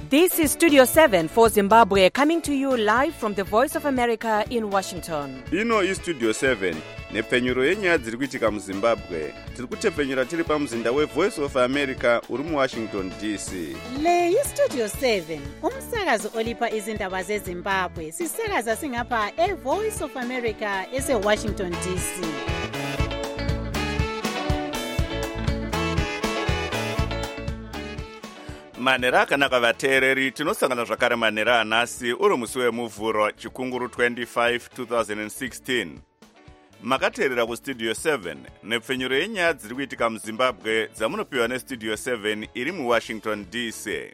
This is Studio 7 for Zimbabwe, coming to you live from the Voice of America in Washington. Ino is Studio 7 nepfenyuro yenyaya dziri kuitika muZimbabwe. Tiri kutepfenyura tiri pamuzinda weVoice of America uri muWashington DC. Le iStudio 7 umsakazo olipa izindaba zeZimbabwe. Sisakaza singapha eVoice of America eseWashington DC. Manera akanaka vateereri, tinosangana zvakare manera anhasi uri musi wemuvhuro chikunguru 25 2016. Makateerera kuStudio 7 nepfenyuro yenyaya dziri kuitika muZimbabwe dzamunopiwa neStudio 7 iri muWashington DC.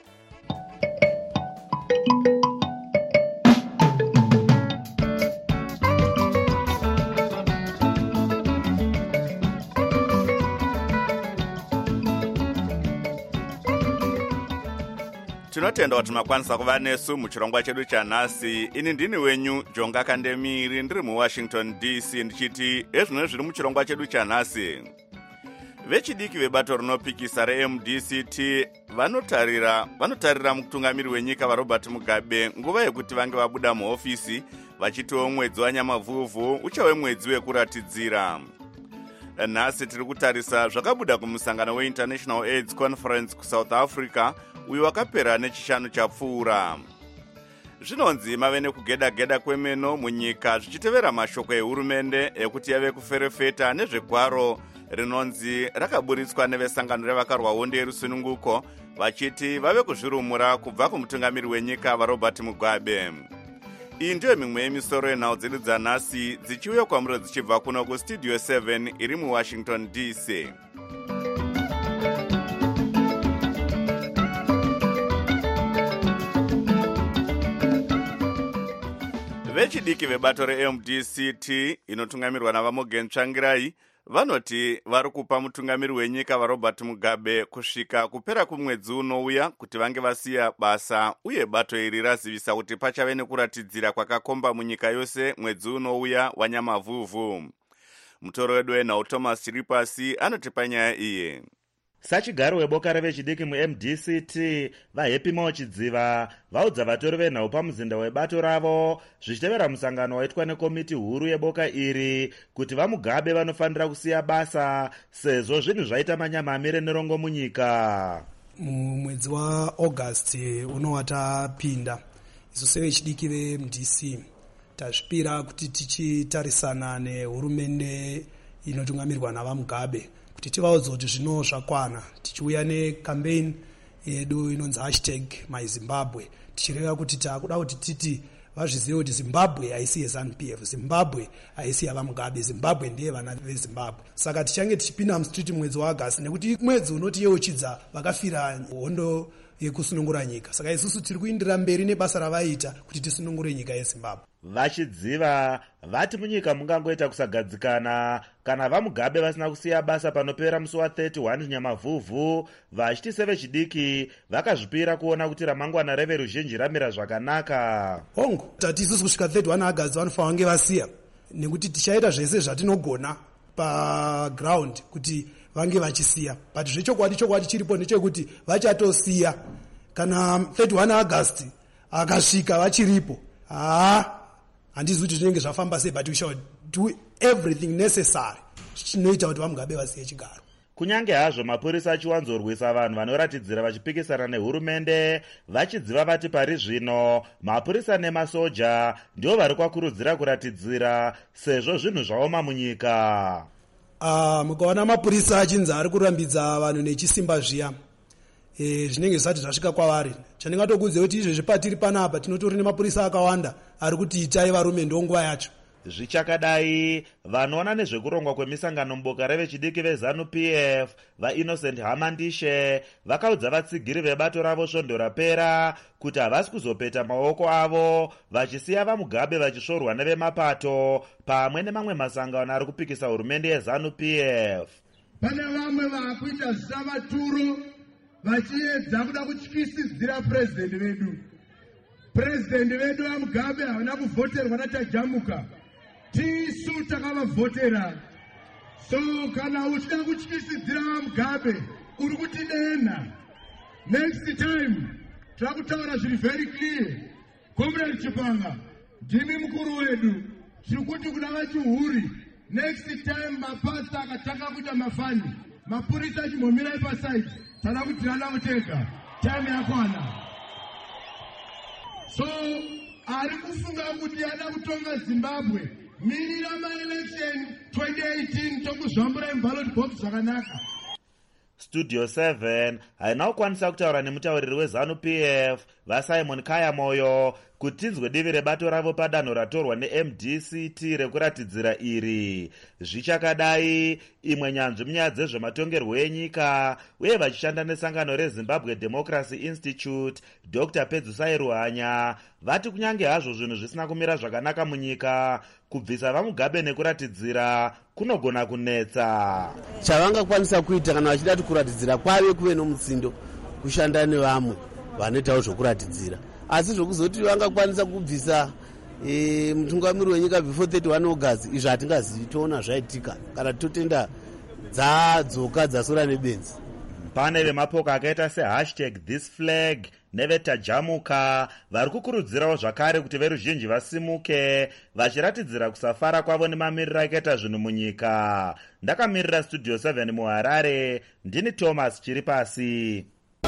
Tinotenda kuti makwanisa kuva nesu muchirongwa chedu chanhasi. Ini ndini wenyu Jonga Kandemiri ndiri muWashington DC ndichiti ezvino zviri muchirongwa chedu chanhasi. Vechidiki vebato rinopikisa reMDCT vanotarira mutungamiri wenyika vaRobert Mugabe nguva yekuti vange vabuda muhofisi vachitiwo mwedzi wanyamavhuvhu uchawe mwedzi wekuratidzira. Nhasi tiri kutarisa zvakabuda kumusangano weInternational AIDS Conference kuSouth Africa uyu wakapera nechishanu chapfuura. Zvinonzi mave nekugeda-geda kwemeno munyika zvichitevera mashoko ehurumende ekuti yave kuferefeta nezvegwaro rinonzi rakaburitswa nevesangano revakarwa hondo yerusununguko vachiti vave kuzvirumura kubva kumutungamiri wenyika vaRobert Mugabe. Iyi ndiyo mimwe yemisoro yenhau dzedu dzanhasi dzichiuya kwamuri dzichibva kuno kuStudio 7 iri muWashington DC. Vechidiki vebato reMDCT inotungamirwa navaMorgan Tsvangirai vanoti vari kupa mutungamiri wenyika vaRobert Mugabe kusvika kupera kumwedzi unouya kuti vange vasiya basa, uye bato iri razivisa kuti pachave nekuratidzira kwakakomba munyika yose mwedzi unouya wanyamavhuvhu. Mutoro wedu wenhau Thomas Chiripasi anotipa nyaya iyi. Sachigaro weboka revechidiki muMDCT vaHappy Machidziva vaudza vatori venhau pamuzinda webato ravo zvichitevera musangano waitwa nekomiti huru yeboka iri kuti vaMugabe vanofanira kusiya basa sezvo zvinhu zvaita manyamamire nerongo munyika. Mwedzi waAugust unowatapinda isu sevechidiki veMDC tazvipira kuti tichitarisana nehurumende inotungamirwa navaMugabe kuti tivaudze kuti zvino zvakwana, tichiuya necampaign yedu inonzi #MyZimbabwe tichireva kuti takuda kuti titi vazvizive kuti Zimbabwe haisi yeZANU-PF, Zimbabwe haisi yavaMugabe, Zimbabwe ndiye vana veZimbabwe. Saka tichange tichipinda mustriti mwedzi waAgasti nekuti mwedzi unoti yeuchidza vakafira hondo yekusunungura nyika. Saka isusu tiri kuindira mberi nebasa ravaita kuti tisunungure nyika yeZimbabwe. Vachidziva vati munyika mungangoita kusagadzikana kana vaMugabe vasina kusiya basa panopera musi wa31 nyamavhuvhu, vachiti sevechidiki vakazvipira kuona kuti ramangwana reveruzhinji ramira zvakanaka. Hongu tati isusu kusvika 31 August vanofanira kunge vasiya nekuti tichaita zvese zvatinogona paground kuti vange vachisiya, but zvechokwadi chiripo ndechekuti vachatosiya kana 31 August akasvika vachiripo. Handizi kuti zvinenge zvafamba sei, but we shall do everything necessary chinoita kuti vaMugabe vasiye chigaro. Kunyange hazvo mapurisa achiwanzorwisa vanhu vanoratidzira vachipikisana nehurumende, vachidziva vati pari zvino mapurisa nemasoja ndio vari kwakurudzira kuratidzira sezvo zvinhu zvaoma munyika. Mukaona mapurisa achinzi ari kurambidza vanhu nechisimba zviya, zvinenge zvisati zvasvika kwavari. Chandingatokudze kuti izvezvi patiri panapa tinotori nemapurisa akawanda ari kuti itai varume ndonguva yacho. Zvichakadai vanoona nezvekurongwa kwemisangano muboka revechidiki veZANU-PF vaInnocent Hamandishe vakaudza vatsigiri vebato ravo svondo rapera kuti havasi kuzopeta maoko avo vachisiya vaMugabe vachisvorwa nevemapato pamwe nemamwe masangano ari kupikisa hurumende yeZANU-PF. Pane vamwe vakuita zvavaturo vachiedza kuda kutyisidzira president vedu vaMugabe havana kuvhoterwa naTajamuka, tisu takavavhotera. So kana uchida kutyisidzira vaMugabe uri kutidena. Next time takutaura zviri very clear. Comrade Chipanga, ndimi mukuru wedu, tirikuti kuna vachiHuri, next time mapasta akataka kuita mafani, mapurisa achimhomera ipaside, tada kutirana kutega, time yakwana. So, ari kufunga kuti ada kutonga Zimbabwe, mirira ma-election 2018 tokuzvambura ballot box zvakanaka. Studio 7 haina kukwanisa kutaura nemutauriri weZANU-PF vaSimon Kaya Moyo kuti tinzwe divi rebato ravo padanho ratorwa neMDCT rekuratidzira iri. Zvichakadai, imwe nyanzvi munyaya dzezvematongerwo enyika uye vachishanda nesangano reZimbabwe Democracy Institute, Dr. Pedzisai Ruhanya, vati kunyange hazvo zvinhu zvisina kumira zvakanaka munyika, kubvisa vaMugabe nekuratidzira kunogona kunetsa. Chavangakwanisa kuita kana vachida kuratidzira kwave kuve nomutsindo kushanda nevamwe vanoitawo zvokuratidzira, asi zvokuzoti vangakwanisa kubvisa mutungamiri wenyika before 31 August izvo hatingazivi, toona zvaitika kana totenda dzadzoka dzasora nebenzi. Pane vemapoka akaita #ThisFlag nevetajamuka vari kukurudzirawo zvakare kuti veruzhinji vasimuke vachiratidzira kusafara kwavo nemamiriro akaita zvinhu munyika. Ndakamirira Studio 7 muHarare, ndini Thomas Chiripasi.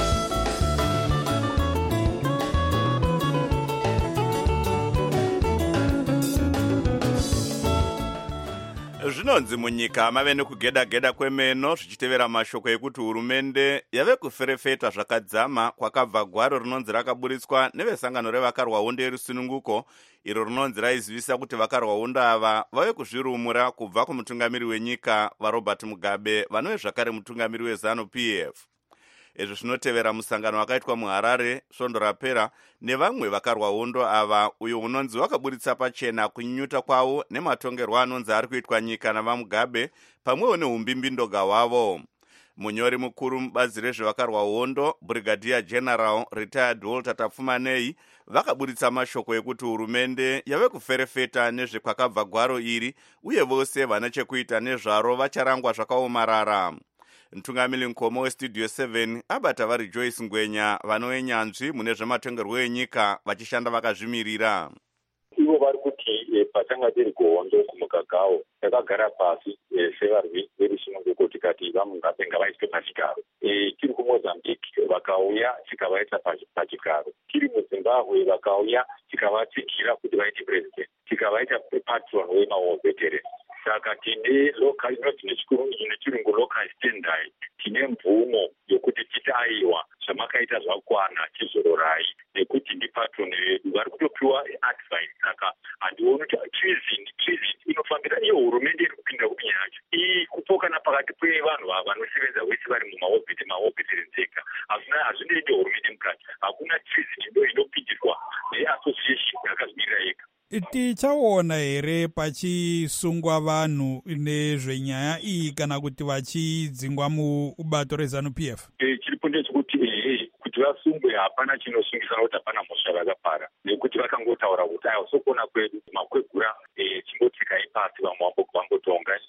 Zvinonzi munyika mave nekugeda-geda kwemeno zvichitevera mashoko ekuti hurumende yave kuferefeta zvakadzama kwakabva gwaro rinonzi rakaburitswa nevesangano revakarwa hondo yerusununguko, iro rinonzi raizivisa kuti vakarwa hondo ava vave kuzvirumura kubva kumutungamiri wenyika vaRobert Mugabe vanove zvakare mutungamiri weZANU-PF. Izvi zvinotevera musangano wakaitwa muHarare svondo rapera nevamwe vakarwa hondo ava, uyo unonzi wakaburitsa pachena kunyunyuta kwavo nematongerwo anonzi ari kuitwa nyika navaMugabe pamwewo neumbimbidoga hwavo. Munyori mukuru mubazi rezvevakarwa hondo, Brigadier General Retired Walter Tapfumanei, vakaburitsa mashoko ekuti hurumende yave kuferefeta nezvekwakabva gwaro iri uye vose vane chekuita nezvaro vacharangwa zvakaomarara. Mtungamiri mukoma weStudio 7 abata vari Joyce Ngwenya vanove nyanzvi mune zvematongerwo enyika vachishanda vakazvimirira. Ivo vari kuti patanga tiri kuhondo kumugagawo takagara pasi sevarwi verusununguko tikati vaMugabe ngavaiswe pachigaro. Tiri kuMozambique vakauya tikavaisa pachigaro. Tiri muZimbabwe vakauya tikavatsigira kuti vaite president, tikavaita patron wemawo veterans. Saka tine local nechirungu local standard, tine mvumo yokuti titaiwa zvamakaita zvakwana chizororai nekuti ndipatron vedu vari kutopiwa advice. Saka handioni kuti treason inofambira iyo hurumende iri kupinda kupinya yacho iyi kupokana pakati pevanhu vanosevenza vese vari mahobhiti renzeka. Hazvinoende hurumende mukati, hakuna treason inopindirwa neassociation yakazmirira yega. Tichaona here pachisungwa vanhu nezvenyaya iyi kana kuti vachidzingwa mubato reZANU-PF? Chiripo ndechekuti kuti vasungwe hapana chinosungisa kuti hapana mhosva vakapara, nekuti vakangotaura kuti aiwa sokona kwedu makwegura chingotsikai pasi vamwe vambotonga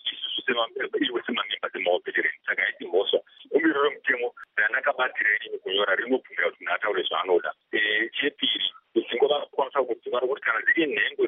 iwe semamemba dzemahobhetereni. Saka haisi mhosva. Umbiro remutemo ranakabatira ini kunyora rinobvumira kuti munhu ataure zvaanoda. Chepiri, kudzingo vanokwanisa kudzinga nokuti kana dziri nhengo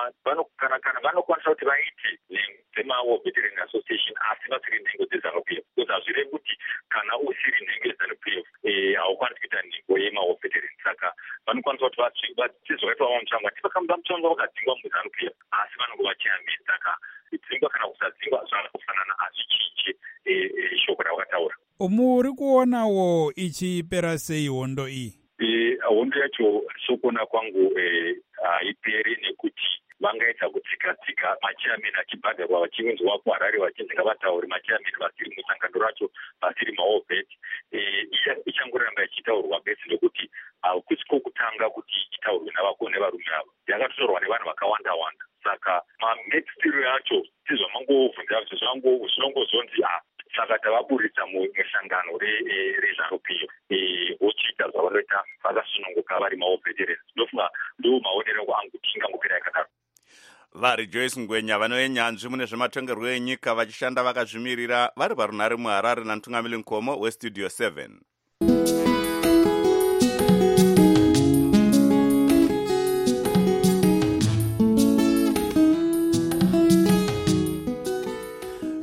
kana vanokwanisa kuti vaite nhengo dzemahobhetereni association asi vasiri nhengo dzeZANU-PF, because hazvirevi kuti kana usiri nhengo yeZANU-PF haukwanisi kuita nhengo yemahobhetereni. Saka vanokwanisa kuti vachizoitwa vamutsvangwa tivakamba mutsvangwa vakadzingwa muZANU-PF asi vanonge vachiyambisa. Saka kudzingwa kana kusadzingwa zvakafanana hazvichinje shoko ravakataura. Muri kuonawo ichipera sei hondo iyi? Hondo yacho sokona kwangu haiperi nekuti vangaita kutsika machairman achibhadharwa vachiunzwa kuHarare vachinzi ngavataure machairman vasiri musangano racho vasiri mahobheti. Ichangoramba ichitaurwa besi nekuti hakusi kwokutanga kuti itaurwe navarume ava, yakatotorwa nevanhu vakawanda-wanda. Saka mamekstiro yacho tizvamangovhunza zvinongozonzi saka tavaburitsa musangano reZANU-PF vochiita zvavanoita vakasununguka vari mahobhetereni. Ndofunga ndo maonero angu tingangopera yakadaro. Vari Joyce Ngwenya vanove nyanzvi mune zvematongerwo enyika vachishanda vakazvimirira vari parunhare muHarare namutungamiri mukoma weStudio 7.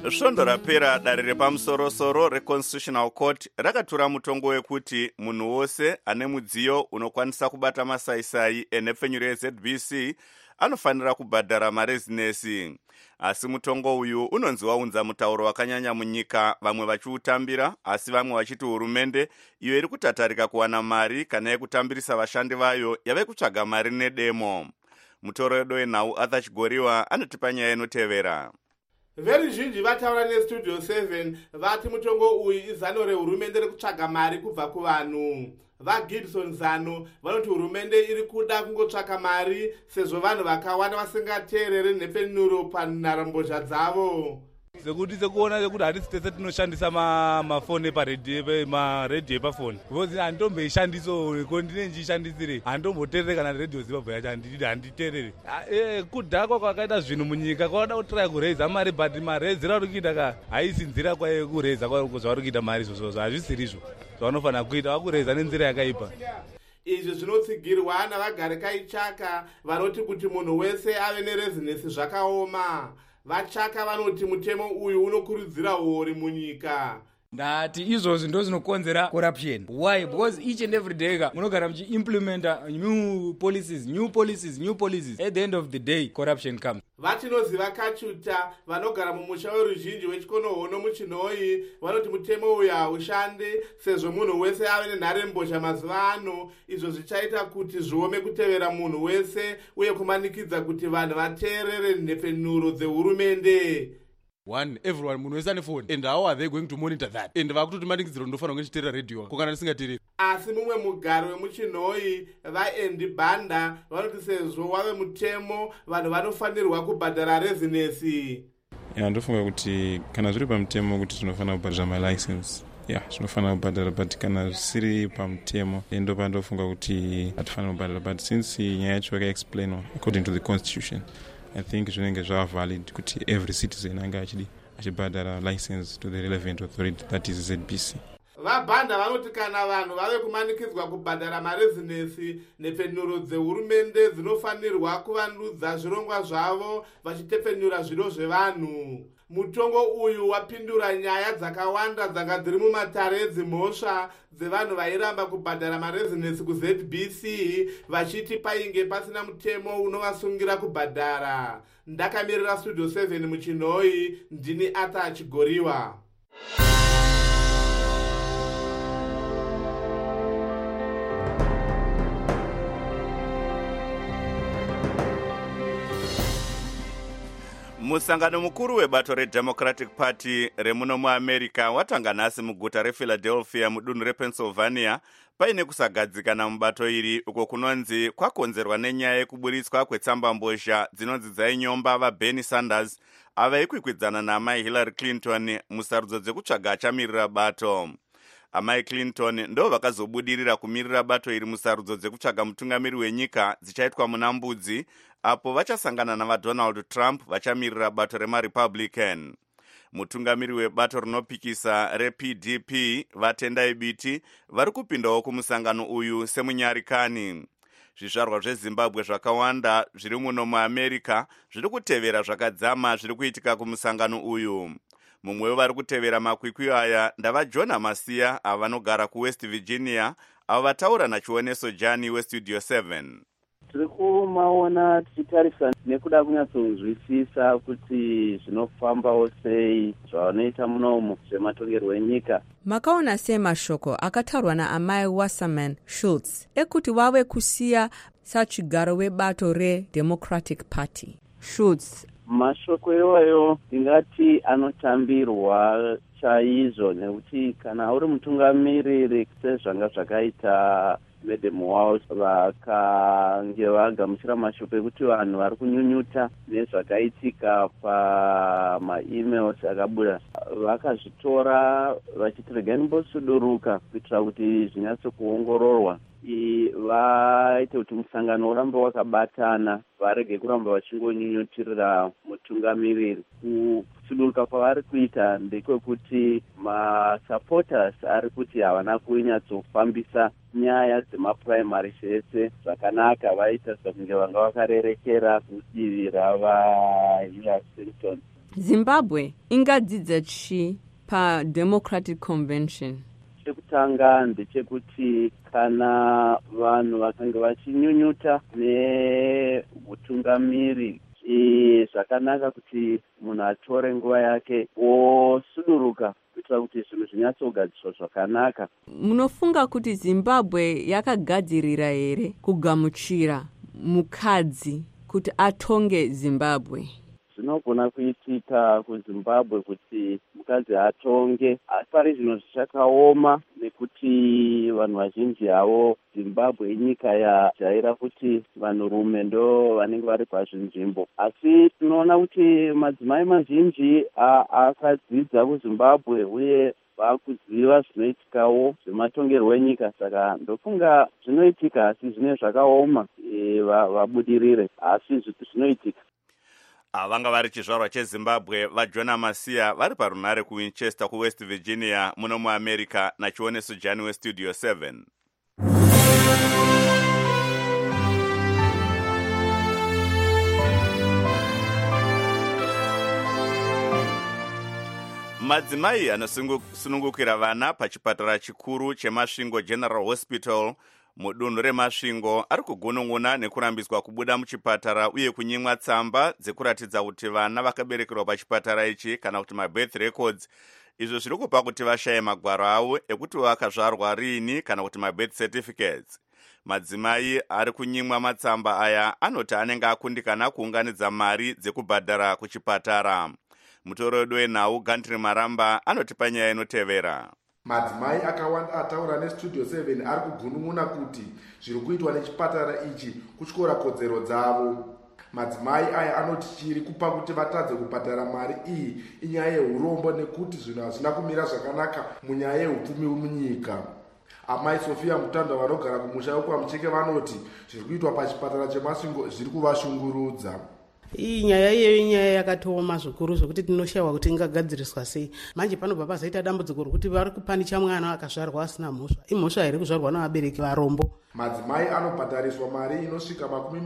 Svondo rapera dare repamusoro-soro reConstitutional Court rakatura mutongo wekuti munhu wose ane mudziyo unokwanisa kubata masaisai enhepfenyuro yeZBC anofanira kubhadhara marezinesi. Asi mutongo uyu unonzi waunza mutauro wakanyanya munyika, vamwe vachiutambira asi vamwe vachiti hurumende iyo iri kutatarika kuwana mari kana yekutambirisa vashandi vayo yave kutsvaga mari nedemo. Mutoro wedu wenhau Arthur Chigoriwa anotipa nyaya inotevera. Veruzhinji vataura neStudio 7 vati mutongo uyu izano rehurumende rekutsvaga mari kubva kuvanhu. VaGibson Zano vanoti hurumende iri kuda kungotsvaka mari sezvo vanhu vakawanda vasingateereri nhepfenyuro panharembozha dzavo. Sekuti sekuona kuti hatisi tese tinoshandisa mafoni maredhiyo epafoni. Because handitomboishandiso ko ndine ndichishandisire. Handitomboteerere kana redhiyo Zimbabwe yacho handiteerere. Kudhakwa kwakaita zvinhu munyika kwada kutry kureiza mari but marezera ari kuita ka haisi nzira kwaye kureiza zvavari kuita mari izvozvo hazvisiri izvo. Zvavanofanira kuita vakureiza nenzira yakaipa. Izvi zvinotsigirwa navagari kaichaka vanoti kuti munhu wese ave nerezinesi zvakaoma. Vachaka vanoti mutemo uyu unokurudzira huori munyika. Ndati izvozvo ndo zvinokonzera corruption. Why? Because each and every day munogara muchiimplementa new policies. At the end of the day corruption comes. Vatinoziva Kachuta vanogara mumusha weruzhinji wechikonohono muchinhoi vanoti mutemo uyu haushandi sezvo munhu wese ave nenharembozha mazuva ano. Izvo zvichaita kuti zviome kutevera munhu wese uye kumanikidza kuti vanhu vateerere nhepfenyuro dzehurumende. One, everyone munhu wese ane phone and how are they going to monitor that? And vakutoti manikidziro ndofanira kunge chiteerera radio kokana ndisingateereri. Asi mumwe mugari wemuchinhoi vaEndi Banda vanoti sezvo wave mutemo vanhu vanofanirwa kubhadhara rezinesi. Ndofunga kuti kana zviri pamutemo kuti tinofanira kubhadhara malicense tinofanira kubhadhara, but kana zvisiri pamutemo ndopandofunga kuti hatifanira kubhadhara, but since nyaya yacho yakaexplainwa according to the constitution, I think zvinenge zvava valid kuti every citizen anga achibhadhara license to the relevant authority, that is ZBC. VaBanda vanoti kana vanhu vave kumanikidzwa kubhadhara marezinesi nhepfenyuro dzehurumende dzinofanirwa kuvandudza zvirongwa zvavo vachitepfenyura zvido zvevanhu. Mutongo uyu wapindura nyaya dzakawanda dzanga dziri mumatare edzimhosva dzevanhu vairamba kubhadhara marezinesi kuZBC vachiti painge pasina mutemo unovasungira kubhadhara. Ndakamirira Studio 7 muchinhoi, ndini Arthur Chigoriwa. Musangano mukuru webato reDemocratic Party remuno muAmerica watanga nhasi muguta rePhiladelphia mudunhu rePennsylvania paine kusagadzikana mubato iri uko kunonzi kwakonzerwa nenyaya yekuburitswa kwetsambambozha dzinonzi dzainyomba vaBernie Sanders ava ikwikwidzana naamai Hillary Clinton musarudzo dzekutsvaga achamirira bato. Amai Clinton ndo vakazobudirira kumirira bato iri musarudzo dzekutsvaga mutungamiri wenyika dzichaitwa muna Mbudzi, apo vachasangana navaDonald Trump vachamirira bato remaRepublican. Mutungamiri webato rinopikisa rePDP vaTendai Biti vari kupindawo kumusangano uyu semunyarikani. Zvizvarwa zveZimbabwe zvakawanda zviri muno muAmerica zviri kutevera zvakadzama zviri kuitika kumusangano uyu. Mumwe vari kutevera makwikwi aya ndavaJona Masiya avanogara kuWest Virginia, avo vataura nachioneso Jani weStudio 7. Tiri kumaona tichitarisa nekuda kunyatsonzwisisa kuti zvinofambawo sei zvavanoita munomu zvematongerwo enyika. Makaona semashoko akataurwa naamai Wasserman Schultz ekuti vave kusiya sachigaro webato reDemocratic Party. Schultz: mashoko iwayo ndingati anotambirwa chaizvo nekuti kana uri mutungamiriri sezvanga zvakaita Madam Walsh vakange vagamuchira mashoko ekuti vanhu vari kunyunyuta nezvakaitika pama-emails akabuda vakazvitora vachiti regai nimbosuduruka kuitira kuti zvinyatsokuongororwa vaite kuti musangano urambe wakabatana varege kuramba vachingonyunyutirira mutungamiriri. Kusuduruka kwavari kuita ndekwekuti masupporters ari kuti havana kunyatsofambisa nyaya dzemaprimary zvese zvakanaka, vaita sekunge vanga vakarerekera kudivi ravaHillary Clinton. Zimbabwe ingadzidza chi paDemocratic Convention? Chekutanga ndechekuti kana vanhu vakanga vachinyunyuta neutungamiri zvakanaka kuti munhu atore nguva yake osuduruka kuitira kuti zvinhu zvinyatsogadziswa zvakanaka. Munofunga kuti Zimbabwe yakagadzirira here kugamuchira mukadzi kuti atonge Zimbabwe? Zvinogona kuitika kuZimbabwe kuti mukadzi atonge, asi pari zvino zvichakaoma nekuti vanhu vazhinji havo Zimbabwe inyika yajaira kuti vanhurume ndo vanenge vari pazvinzvimbo, asi tinoona kuti madzimai mazhinji akadzidza kuZimbabwe uye vakuziva zvinoitikawo zvematongerwo enyika. Saka ndofunga zvinoitika, asi zvine zvakaoma vabudirire, asi zvinoitika. Vanga vari chizvarwa cheZimbabwe vaJona Masia vari parunhare kuWinchester kuWest Virginia muno muAmerica naChioneso Jani weStudio 7. Madzimai anosunungukira vana pachipatara chikuru cheMasvingo General Hospital mudunhu reMasvingo ari kugunun'una nekurambiswa kubuda muchipatara uye kunyimwa tsamba dzekuratidza kuti vana vakaberekerwa pachipatara ichi kana kuti mabirth records. Izvo zviri kupa kuti vashaye magwaro avo ekuti vakazvarwa rini kana kuti mabirth certificates. Madzimai ari kunyimwa matsamba aya anoti anenge akundikana kuunganidza mari dzekubhadhara kuchipatara. Mutoredo wenhau Gantry Maramba anotipa nyaya inotevera. Madzimai akawanda ataura neStudio 7 ari kugunun'una kuti zviri kuitwa nechipatara ichi kutyora kodzero dzavo. Madzimai aya anoti chiri kupa kuti vatadze kubhadhara mari iyi inyaya yeurombo nekuti zvinhu hazvina kumira zvakanaka munyaya yeupfumi munyika. Amai Sofia Mutanda vanogara kumusha wekwaMucheke vanoti zviri kuitwa pachipatara cheMasvingo zviri kuvashungurudza. Iyi nyaya iyeyo inyaya yakatooma zvikuru zvokuti tinoshayiwa kuti ingagadziriswa sei. Manje panobva pazoita dambudziko rokuti vari kupanicha mwana akazvarwa asina mhosva. Imhosva here kuzvarwa navabereki varombo? Madzimai anobhadhariswa mari inosvika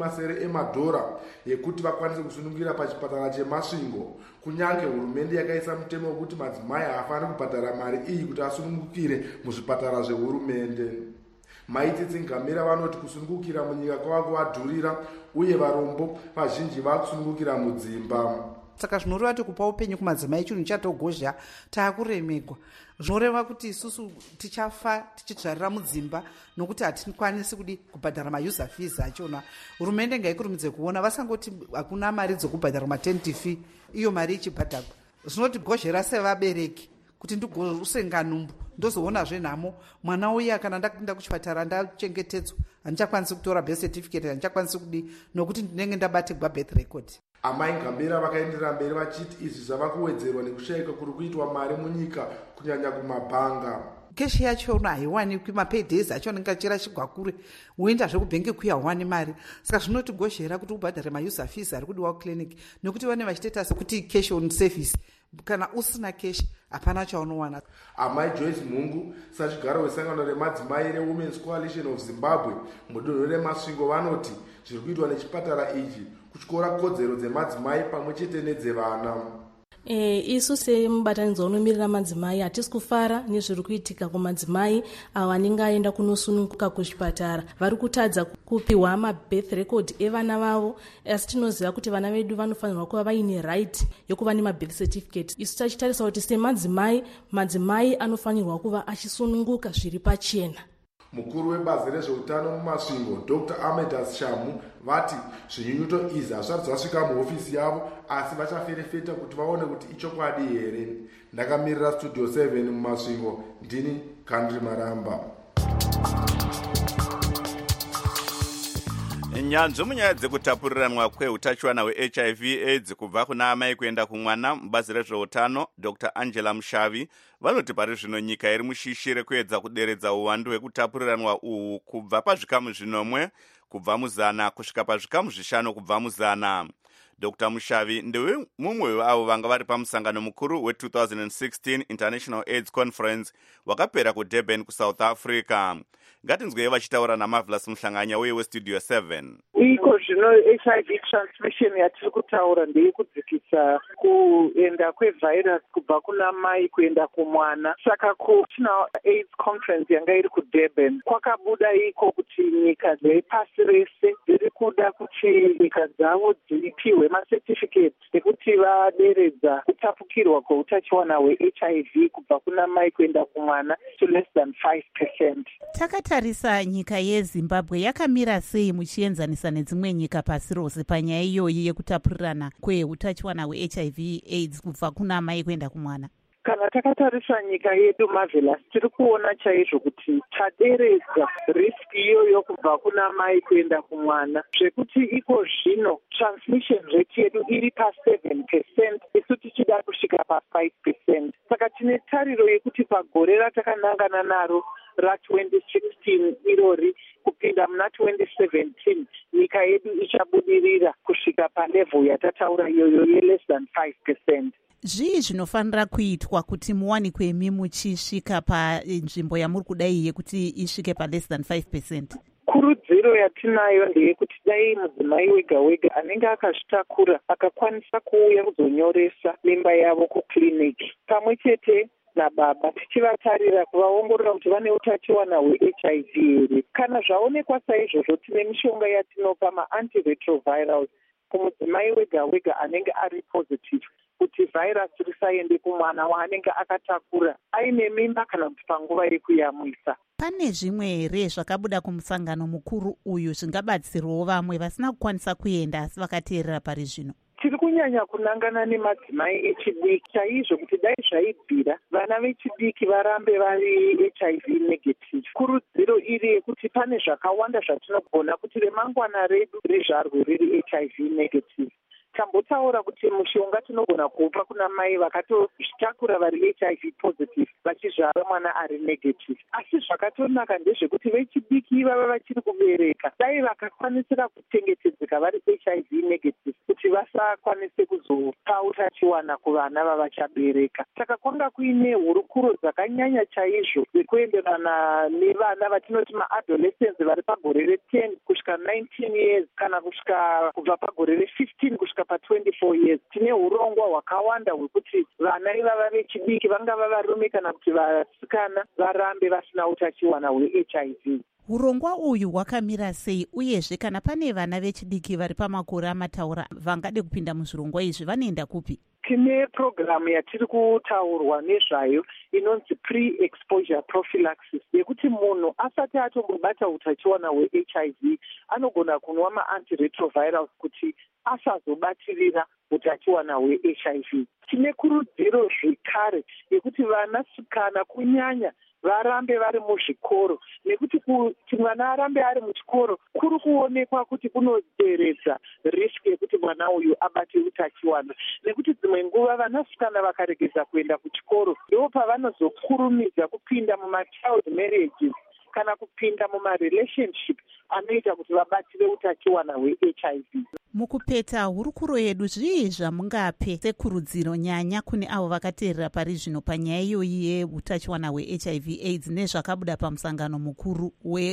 $70 yekuti vakwanise kusunungira pachipatara cheMasvingo. Kunyange hurumende yakaisa mutemo wekuti madzimai haafani kubhadhara mari iyi kuti asunungukire muzvipatara zvehurumende. Maitsitsi Ngamira vanoti kusunungukira munyika kwava kuvadhurira uye varombo vazhinji vakusunungukira mudzimba. Saka zvinoreva kuti kupa upenyu kumadzimai chinhu chatogozha taakuremegwa. Zvinoreva kuti isusu tichafa tichitsvarira mudzimba nokuti hatikwanisi kudi kubhadhara mauser fees achona. Hurumende ngaikurumidze kuona vasangoti hakuna mari dzokubhadhara ma10 fee iyo mari ichibhadharwa. Zvinotigozhera sevabereki kuti ndigousenga numbu ndozoona zvenhamo mwana uya kana ndakuenda kuchipatara ndachengetedzwa handichakwanisi kutora birth certificate handichakwanisi kudi nokuti ndinenge ndabatirwa birth record. Amai Ngambira vakaenderera mberi vachiti izvi zvava kuwedzerwa nekushayika kuri kuitwa mari munyika kunyanya kumabhanga. Keshi yachona haiwanikwi, mapaydays acho anenge achira chigwakure uenda zvekubhengi kuya hauwani mari. Saka zvinotigozhera kuti ubhadhare mauser fees ari kudiwa kuclinic nokuti vane vachitoita sekuti cash on service. Kana usina keshi hapana chaunowana. Amai Joyce Mungu sachigaro wesangano remadzimai reWomen's Coalition of Zimbabwe mudunhu reMasvingo vanoti zviri kuitwa nechipatara ichi kutyora kodzero dzemadzimai pamwe chete nedzevana. Isu semubatanidzwa unomirira madzimai hatisi kufara nezviri kuitika kumadzimai avo vanenge aenda kunosununguka kuchipatara. Vari kutadza kupiwa mabirth record evana vavo, asi tinoziva kuti vana vedu vanofanirwa kuva vaine right yokuva nemabirth certificate. Isu tachitarisa kuti madzimai anofanirwa kuva achisununguka zviri pachena. Mukuru webazi rezveutano muMasvingo Dr. Amedas Shamu vati zvinyunyuto izvi hazvisati zvasvika muhofisi yavo asi vachaferefeta kuti vaone kuti ichokwadi here. Ndakamirira Studio 7 muMasvingo, ndini Gantry Maramba. Nyanzvi munyaya dzekutapuriranwa kweutachiwana hweHIV AIDS kubva kuna amai kuenda kumwana mubazi rezveutano Dr. Angela Mushavi vanoti pari zvino nyika iri mushishi rekuedza kuderedza uwandu hwekutapuriranwa uhu kubva pazvikamu 10 kubva muzana kusvika pazvikamu 5 kubva muzana. Dr. Mushavi ndewe mumwe wavo vanga vari pamusangano mukuru we2016 International AIDS Conference wakapera kuDurban kuSouth Africa. Ngatinzwei vachitaura naMarvelous Muhlanganya weStudio 7. iko zvino HIV transmission yatiri kutaura ndeyekudzikisa kuenda kwevhairasi kubva kuna mai kuenda kumwana. Saka kutina AIDS conference yanga iri kuDurban kwakabuda iko kuti nyika dzepasi rese dziri kuda kuti nyika dzavo dzipiwe macertificate ekuti vaderedza kutapukirwa kweutachiwana hweHIV kubva kuna mai kuenda kumwana to less than 5%. Takatarisa nyika yeZimbabwe yakamira sei muchienzanisa nedzimwe nyika pasi rose panyaya iyoyi yekutapurirana kweutachiwana hweHIV AIDS kubva kuna mai kuenda kumwana? Kana takatarisa nyika yedu Marvelous, tiri kuona chaizvo kuti taderedza riski iyoyo kubva kuna mai kuenda kumwana, zvekuti iko zvino transmission rate yedu iri pa7%, isu tichida kusvika pa5%. Saka tine tariro yekuti pagore ratakanangana naro ra2016 irori kupinda muna 2017 nyika yedu ichabudirira kusvika palevel yatataura iyoyo ye-less than 5%. Zvii zvinofanira kuitwa kuti muwanikwe muchisvika panzvimbo yamuri kudai yekuti isvike pa-less than 5%? Kurudziro yatinayo ndeyekuti dai mudzimai wega wega anenge akazvitakura akakwanisa kuuya kuzonyoresa mimba yavo kukiriniki pamwe chete nababa, tichivatarira kuvaongorora kuti vane utachiwana hweHIV here. Kana zvaonekwa saizvozvo, tine mishonga yatinopa ma-antiretrovirals kumudzimai wega wega anenge ari positive kuti vhairasi risaende kumwana waanenge akatakura aine mimba kana kuti panguva yekuyamwisa. Pane zvimwe here zvakabuda kumusangano mukuru uyu zvingabatsirawo vamwe vasina kukwanisa kuenda asi vakateerera pari zvino? Tiri kunyanya kunangana nemadzimai echidiki chaizvo kuti dai zvaibvira vana vechidiki varambe vari HIV negative. Kurudziro iri yekuti pane zvakawanda zvatinogona kuti remangwana redu rizvarwe riri HIV negative. Tambotaura kuti mushonga tinogona kupa kuna mai vakatozvitakura vari HIV positive vachizvara mwana ari negative. Asi zvakatonaka ndezvekuti vechidiki ivava vachiri kubereka dai vakakwanisira kuchengetedzeka vari HIV negative kuti vasakwanise kuzopa utachiwana kuvana vavachabereka. Saka kwanga kuine hurukuro dzakanyanya chaizvo dzekuenderana nevana vatinoti maadolescents vari pagore re10 kusvika 19 years kana kusvika kubva pagore re15 kusvika pa24 years. Tine hurongwa hwakawanda hwekuti vana ivava vechidiki vangava varume kana kuti vasikana varambe vasina utachiwana hweHIV. Hurongwa uyu hwakamira sei, uyezve kana pane vana vechidiki vari pamakore amataura vangade kupinda muzvirongwa izvi vanoenda kupi? Tine programu yatiri kutaurwa nezvayo inonzi pre-exposure prophylaxis yekuti munhu asati atombobata utachiwana hweHIV anogona kunwa ma-antiretrovirals kuti asazobatirira utachiwana hweHIV. Tine kurudziro zvekare yekuti vanasikana kunyanya varambe vari muzvikoro, nekuti kuti mwana arambe ari muchikoro kuri kuonekwa kuti kunoderedza riski yekuti mwana uyu abate utachiwana, nekuti dzimwe nguva vanasikana vakaregeza kuenda kuchikoro ndo pavanozokurumidza kupinda mumachild marriages kana kupinda mumarelationship anoita kuti vabatire utachiwana hweHIV. Mukupeta hurukuro yedu, zvii zvamungape sekurudziro nyanya kune avo vakateerera pari zvino panyaya iyoyi yeutachiwana hweHIV AIDS nezvakabuda pamusangano mukuru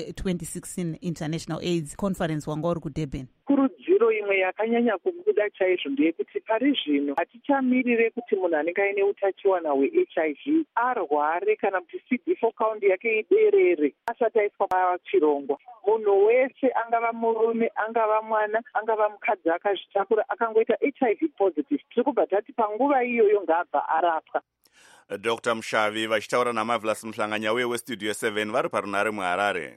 we2016 International AIDS Conference wanga uri kuDurban? Kurudziro imwe yakanyanya kubuda chaizvo ndeyekuti pari zvino hatichamirire kuti munhu anenge aine utachiwana hweHIV arware kana kuti CD4 count yake iderere asati aiswa pachirongwa. Munhu wese angava murume, angava mwana, angava mukadzi akazvitakura akangoita HIV positive, tiri kubva tati panguva iyoyo ngaabva arapwa. Dr. Mushavi vachitaura naMarvelous Muhlanganya uye weStudio 7 vari parunare muHarare.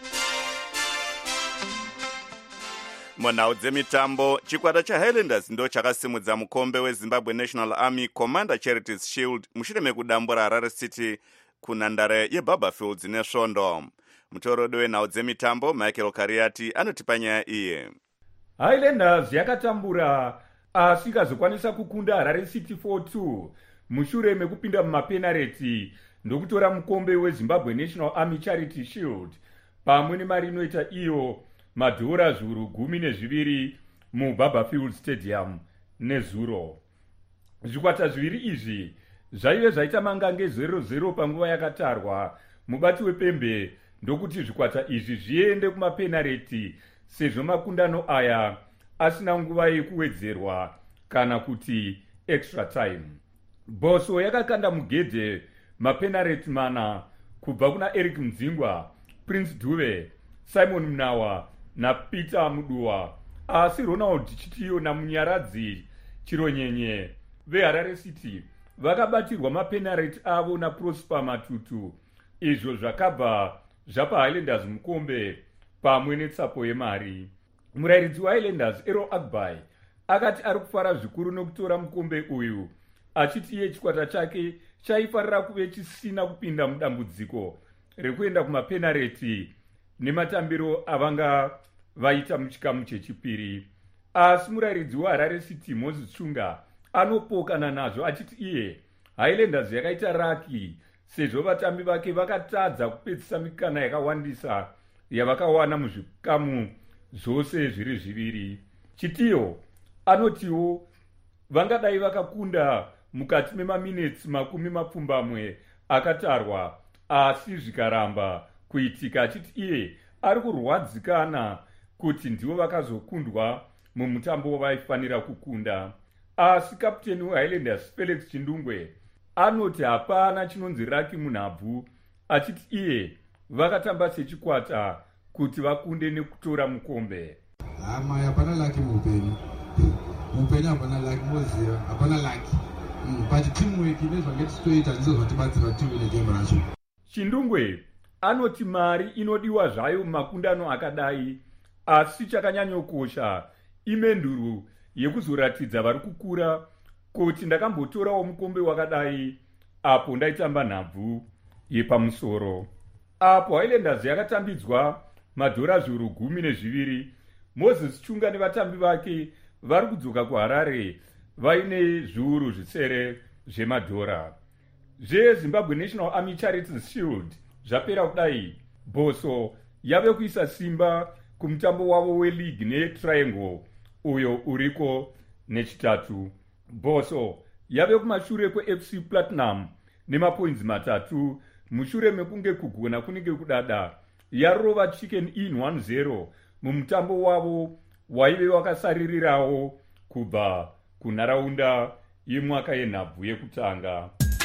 Munhau dzemitambo, chikwata chaHighlanders ndo chakasimudza mukombe weZimbabwe National Army Commander Charities Shield mushure mekudambura Harare City kunhandare yeBarberfields nesvondo. Mutorodo wenhau dzemitambo Michael Kariati anotipa nyaya iye. Highlanders yakatambura asi ikazokwanisa kukunda Harare City 4-2 mushure mekupinda mumapenareti ndokutora mukombe weZimbabwe National Army Charity Shield pamwe nemari inoita iyo madhora zviuru 12 muBarberfield Stadium nezuro. Zvikwata zviviri izvi zvaive zvaita mangange 0-0 panguva yakatarwa. Mubati wepembe ndokuti zvikwata izvi zviende kumapenareti sezvo makundano aya asina nguva yekuwedzerwa kana kuti extra time. Boso yakakanda mugedhe mapenareti mana kubva kuna Eric Mdzingwa, Prince Dube, Simon Mnawa naPeter Muduwa, asi Ronald Chitiyo namunyaradzi Chironyenye veHarare City vakabatirwa mapenareti avo naProsper Matutu, izvo zvakabva zvapa Highlanders mukombe pamwe netsapo yemari. Murairidzi waHighlanders Errol Agbai akati ari kufara zvikuru nokutora mukombe uyu, achiti iye chikwata chake chaifarira kuve chisina kupinda mudambudziko rekuenda kumapenareti nematambiro avanga vaita muchikamu chechipiri. Asi murairidzi weHarare City Moses Chunga anopokana nazvo achiti iye Highlanders yakaita raki sezvo vatambi vake vakatadza kupedzisa mikana yakawandisa yavakawana muzvikamu zvose zviri zviviri. Chitiyo anotiwo vangadai vakakunda mukati memaminitsi 20 akatarwa, asi zvikaramba kuitika, achiti iye ari kurwadzikana kuti ndivo vakazokundwa mumutambo wavaifanira kukunda. Asi kapteni weHighlanders Felix Chindungwe anoti hapana chinonzi raki munhabvu, achiti iye vakatamba sechikwata kuti vakunde nekutora mukombe. Hapana laki muupenyu hapana laki, moziva hapana laki, but teamwork nezvange tichitoita ndizo zvatibatsira timu negame racho. Chindungwe anoti mari inodiwa zvayo mumakundano akadai, asi chakanyanyokosha imenduru yekuzoratidza vari kukura kuti ndakambotorawo mukombe wakadai apo ndaitamba nhabvu yepamusoro. Apo Highlanders yakatambidzwa $10,200. Moses Chunga nevatambi vake vari kudzoka kuHarare vaine zviuru zvisere zvemadhora. ZveZimbabwe National Army Charities Shield zvapera kudai, Boso yave kuisa simba kumutambo wavo weLeague neTriangle uyo uriko nechitatu. Boso yave kumashure kweFC Platinum nemapoints 3 mushure mekunge kugona kunenge kudada yarova Chicken Inn 1-0 mumutambo wavo waive wakasaririrawo kubva kunharaunda yemwaka yenhabvu yekutanga.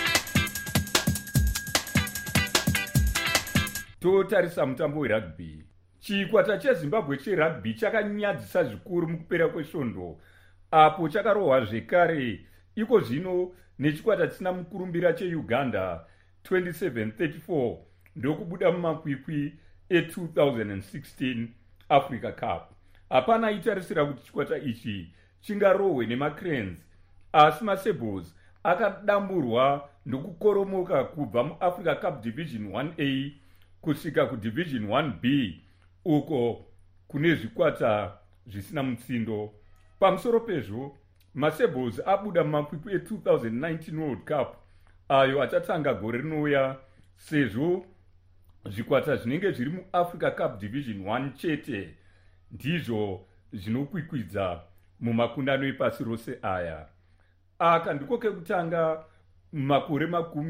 Totarisa mutambo werugby. Chikwata cheZimbabwe cherugby chakanyadzisa zvikuru mukupera kwesvondo, apo chakarohwa zvekare iko zvino nechikwata chisina mukurumbira cheUganda 27-34 ndokubuda mumakwikwi e2016 Africa Cup. Hapana aitarisira kuti chikwata ichi chingarohwe nemaCranes, asi maSabres akadamburwa ndokukoromoka kubva muAfrica Cup Division 1A kusvika kuDivision 1B uko kune zvikwata zvisina mutsindo. Pamusoro pezvo, maSabres abuda mumakwikwi e2019 World Cup ayo achatanga gore rinouya, sezvo zvikwata zvinenge zviri muAfrica Cup Division 1 chete ndizvo zvinokwikwidza mumakundano epasi rose aya. Aka ndiko kekutanga mumakore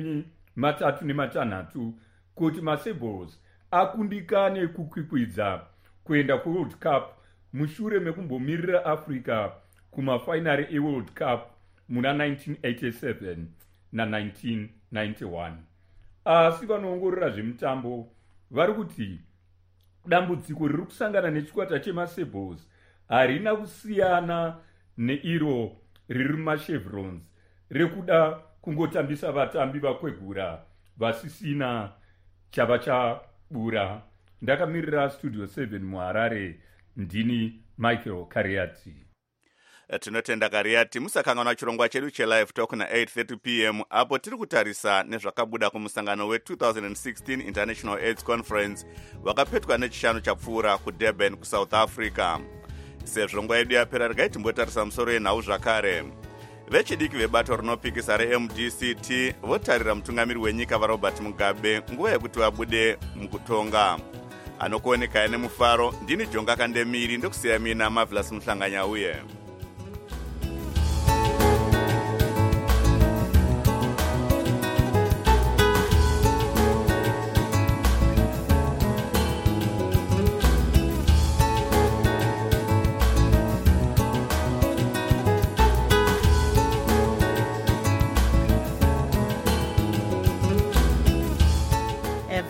36 kuti maSabres akundikane kukwikwidza kuenda kuWorld Cup mushure mekumbomirira Africa kumafainari eWorld Cup muna 1987 na1991. Asi vanoongorora zvemutambo vari kuti dambudziko riri kusangana nechikwata chemaSabres harina kusiyana neiro riri mumaChevrons rekuda kungotambisa vatambi vakwegura vasisina chavachabura. Ndakamirira Studio 7 muHarare, ndini Michael Kariati. Tinotenda Kariati. Musakanganwa chirongwa chedu chelive talk na 8:30 p.m. apo tiri kutarisa nezvakabuda kumusangano we2016 International AIDS Conference wakapetwa nechishanu chapfuura kuDurban kuSouth Africa. Sezvo nguva yedu yapera, regai timbotarisa musoro yenhau zvakare. Vechidiki vebato rinopikisa reMDCT votarira mutungamiri wenyika vaRobert Mugabe nguva yekuti vabude mukutonga. Anokuoneka nemufaro, ndini Jonga Kandemiri, ndokusiya mina Marvelous Muhlanganyauye.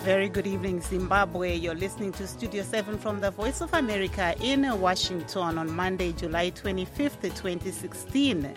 Very good evening, Zimbabwe. You're listening to Studio 7 from the Voice of America in Washington on Monday, July 25th, 2016.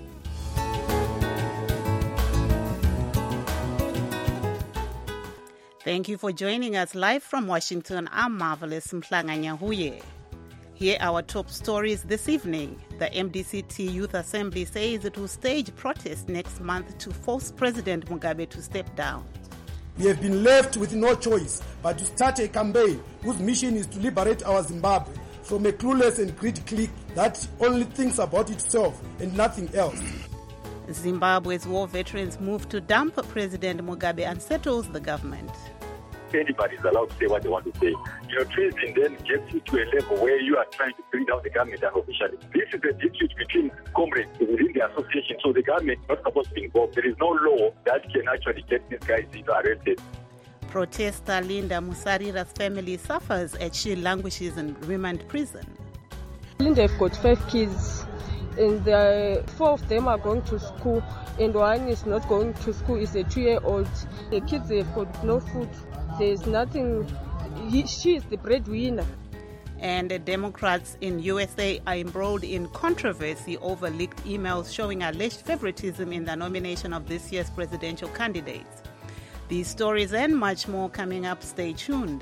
Thank you for joining us live from Washington. I'm Marvelous Mhlanga-Nyahuye. Here are our top stories this evening. The MDCT Youth Assembly says it will stage protests next month to force President Mugabe to step down. We have been left with no choice but to start a campaign whose mission is to liberate our Zimbabwe from a clueless and greedy clique that only thinks about itself and nothing else. Zimbabwe's war veterans move to dump President Mugabe and settles the government. Anybody is allowed to say what they want to say. Treason then gets you to a level where you are trying to bring down the government unofficially. This is a dispute between comrades within the association, so the government is not supposed to be involved. There is no law that can actually get these guys arrested. Protester Linda Musarira's family suffers as she languishes in remand prison. Linda have got 5 kids, and 4 of them are going to school, and one is not going to school, is a 2-year-old. The kids have got no food. There's nothing. She is the breadwinner. And the Democrats in USA are embroiled in controversy over leaked emails showing alleged favoritism in the nomination of this year's presidential candidates. These stories and much more coming up. Stay tuned.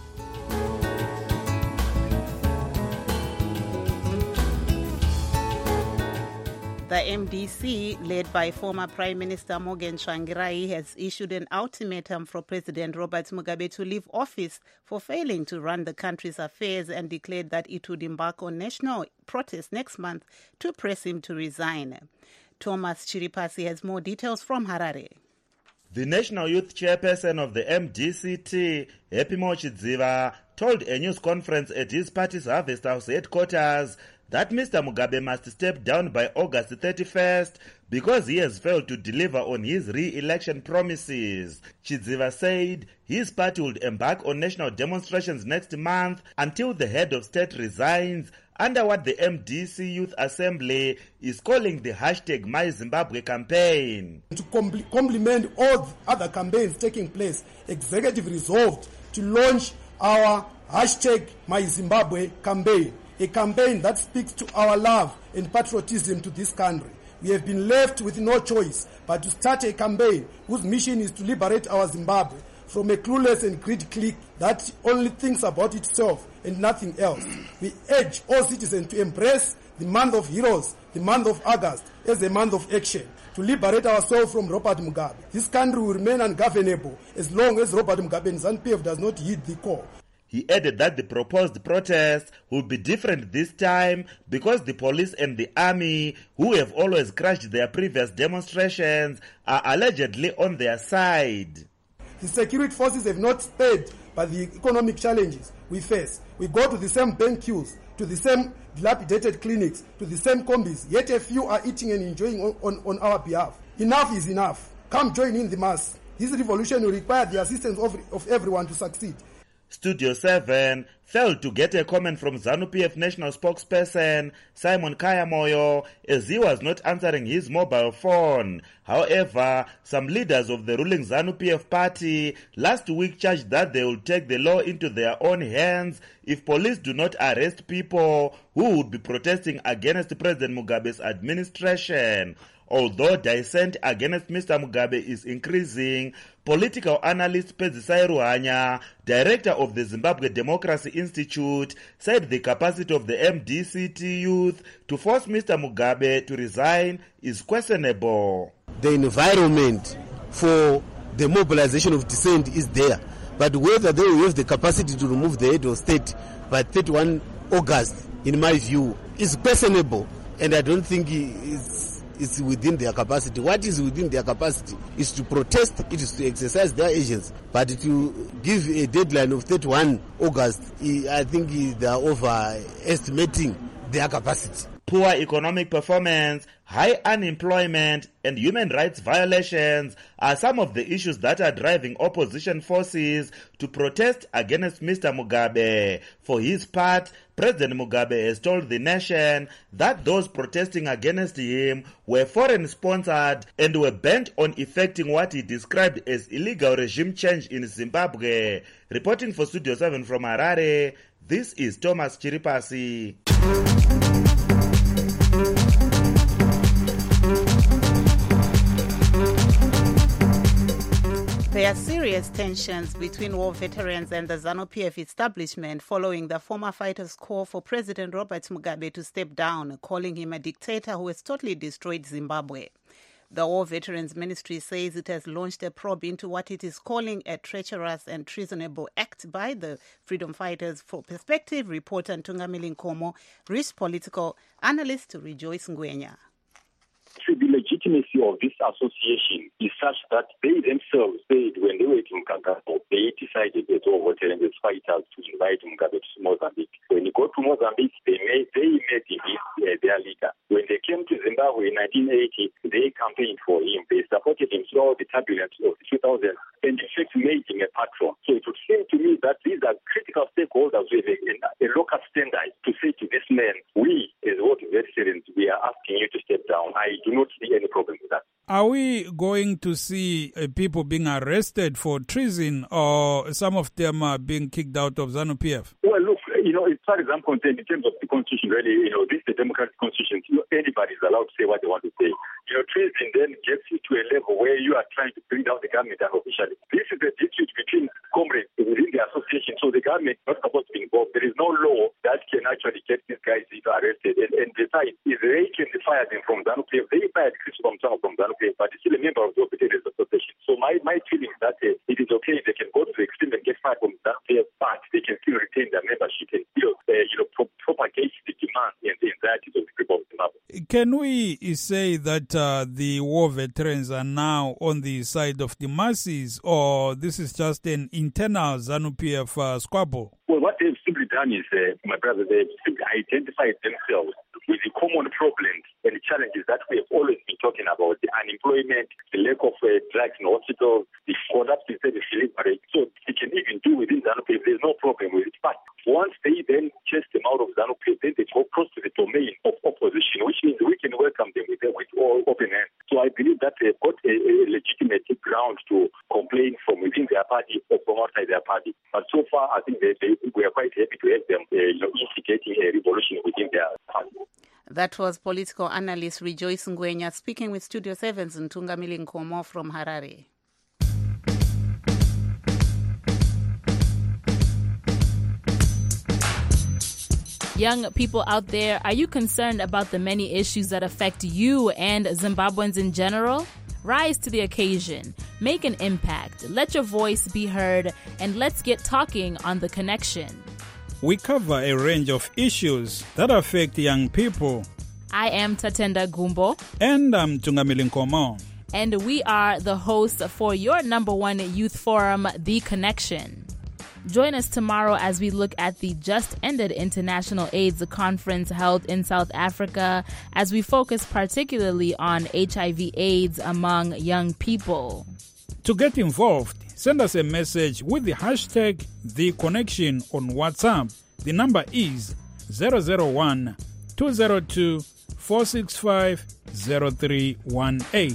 The MDC, led by former Prime Minister Morgan Tsvangirai, has issued an ultimatum for President Robert Mugabe to leave office for failing to run the country's affairs and declared that it would embark on national protest next month to press him to resign. Thomas Chiripasi has more details from Harare. The National Youth Chairperson of the MDCT, Happy Mochidziva, told a news conference at his party's Harvest House headquarters that Mr. Mugabe must step down by August 31st because he has failed to deliver on his re-election promises. Chidziva said his party would embark on national demonstrations next month until the head of state resigns under what the MDC Youth Assembly is calling the #MyZimbabwe campaign. To complement all the other campaigns taking place, Executive resolved to launch our #MyZimbabwe campaign, a campaign that speaks to our love and patriotism to this country. We have been left with no choice but to start a campaign whose mission is to liberate our Zimbabwe from a clueless and greedy clique that only thinks about itself and nothing else. We urge all citizens to embrace the month of heroes, the month of August, as a month of action, to liberate ourselves from Robert Mugabe. This country will remain ungovernable as long as Robert Mugabe and ZANU-PF does not heed the call. He added that the proposed protest will be different this time because the police and the army, who have always crushed their previous demonstrations, are allegedly on their side. The security forces have not spared by the economic challenges we face. We go to the same bank queues, to the same dilapidated clinics, to the same combis, yet a few are eating and enjoying on our behalf. Enough is enough. Come join in the mass. This revolution will require the assistance of everyone to succeed. Studio 7 failed to get a comment from ZANU-PF national spokesperson Simon Kayamoyo as he was not answering his mobile phone. However, some leaders of the ruling ZANU-PF party last week charged that they will take the law into their own hands if police do not arrest people who would be protesting against President Mugabe's administration. Although dissent against Mr. Mugabe is increasing, political analyst Pedzisai Ruhanya, director of the Zimbabwe Democracy Institute, said the capacity of the MDCT youth to force Mr. Mugabe to resign is questionable. The environment for the mobilization of dissent is there, but whether they will have the capacity to remove the head of state by 31 August, in my view, is questionable, and I don't think it's within their capacity. What is within their capacity is to protest, it is to exercise their agents. But to give a deadline of 31 August, I think they are overestimating their capacity. Poor economic performance high unemployment, and human rights violations are some of the issues that are driving opposition forces to protest against Mr. Mugabe. For his part, President Mugabe has told the nation that those protesting against him were foreign-sponsored and were bent on effecting what he described as illegal regime change in Zimbabwe. Reporting for Studio 7 from Harare, this is Thomas Chiripasi. There are serious tensions between war veterans and the ZANU-PF establishment following the former fighters' call for President Robert Mugabe to step down, calling him a dictator who has totally destroyed Zimbabwe. The War Veterans Ministry says it has launched a probe into what it is calling a treacherous and treasonable act by the freedom fighters. For Perspective, reporter Ntungamili Nkomo reached political analyst Rejoice Ngwenya. The legitimacy of this association is such that they themselves said when they were in Kagabo, they decided as war veterans as fighters to invite Mugabe to Mozambique. When he got to Mozambique, they met him their leader. When they came to Zimbabwe in 1980, they campaigned for him. They supported him throughout the turbulence of 2000 and in fact made him a patron. So it would seem to me that these are critical stakeholders with a local standard to say to this man, we as war veterans, we are asking you to step down. I do not see any problem with that. Are we going to see people being arrested for treason, or some of them are being kicked out of ZANU-PF? Well, look, as far as I'm concerned, in terms of the constitution, really, this is a democratic constitution. Anybody is allowed to say what they want to say. Treason then gets you to a level where you are trying to bring down the government unofficially. This is a dispute between comrades within the association, so the government is not supposed to be involved. There is no law that can actually get these guys arrested. And besides, if they can fire them from ZANU-PF, they fired Chris from ZANU-PF, but he's still a member of the Veterans Association. So my feeling is that it is okay, they can go to the extreme and get fired from ZANU-PF, but they can still retain their membership and still propagate the demand and the anxieties of the people of Zimbabwe. Can we say that the war veterans are now on the side of the masses, or this is just an internal ZANU-PF squabble? Well, what they've simply done is, my brother, they've simply identified themselves with the common problems and the challenges that we have always been talking about: the unemployment, the lack of drugs in hospitals, the collapse in service delivery. So they can even do within ZANU-PF. There's no problem with it. But once they then chase them out of ZANU-PF, then they go across to the domain of opposition, which means we can welcome them with all open hands. So I believe that they've got a legitimate ground to complain from within their party or from outside their party. But so far, I think we are quite happy to have them instigating a revolution within their party. That was political analyst Rejoice Ngwenya speaking with Studio 7's Ntungamili Nkomo from Harare. Young people out there, are you concerned about the many issues that affect you and Zimbabweans in general? Rise to the occasion, make an impact, let your voice be heard, and let's get talking on The Connection. We cover a range of issues that affect young people. I am Tatenda Gumbo. And I'm Ntungamili Nkomo. And we are the hosts for your #1 youth forum, The Connection. Join us tomorrow as we look at the just-ended International AIDS Conference held in South Africa, as we focus particularly on HIV/AIDS among young people. To get involved, send us a message with the hashtag #TheConnection on WhatsApp. The number is 001-202-465-0318.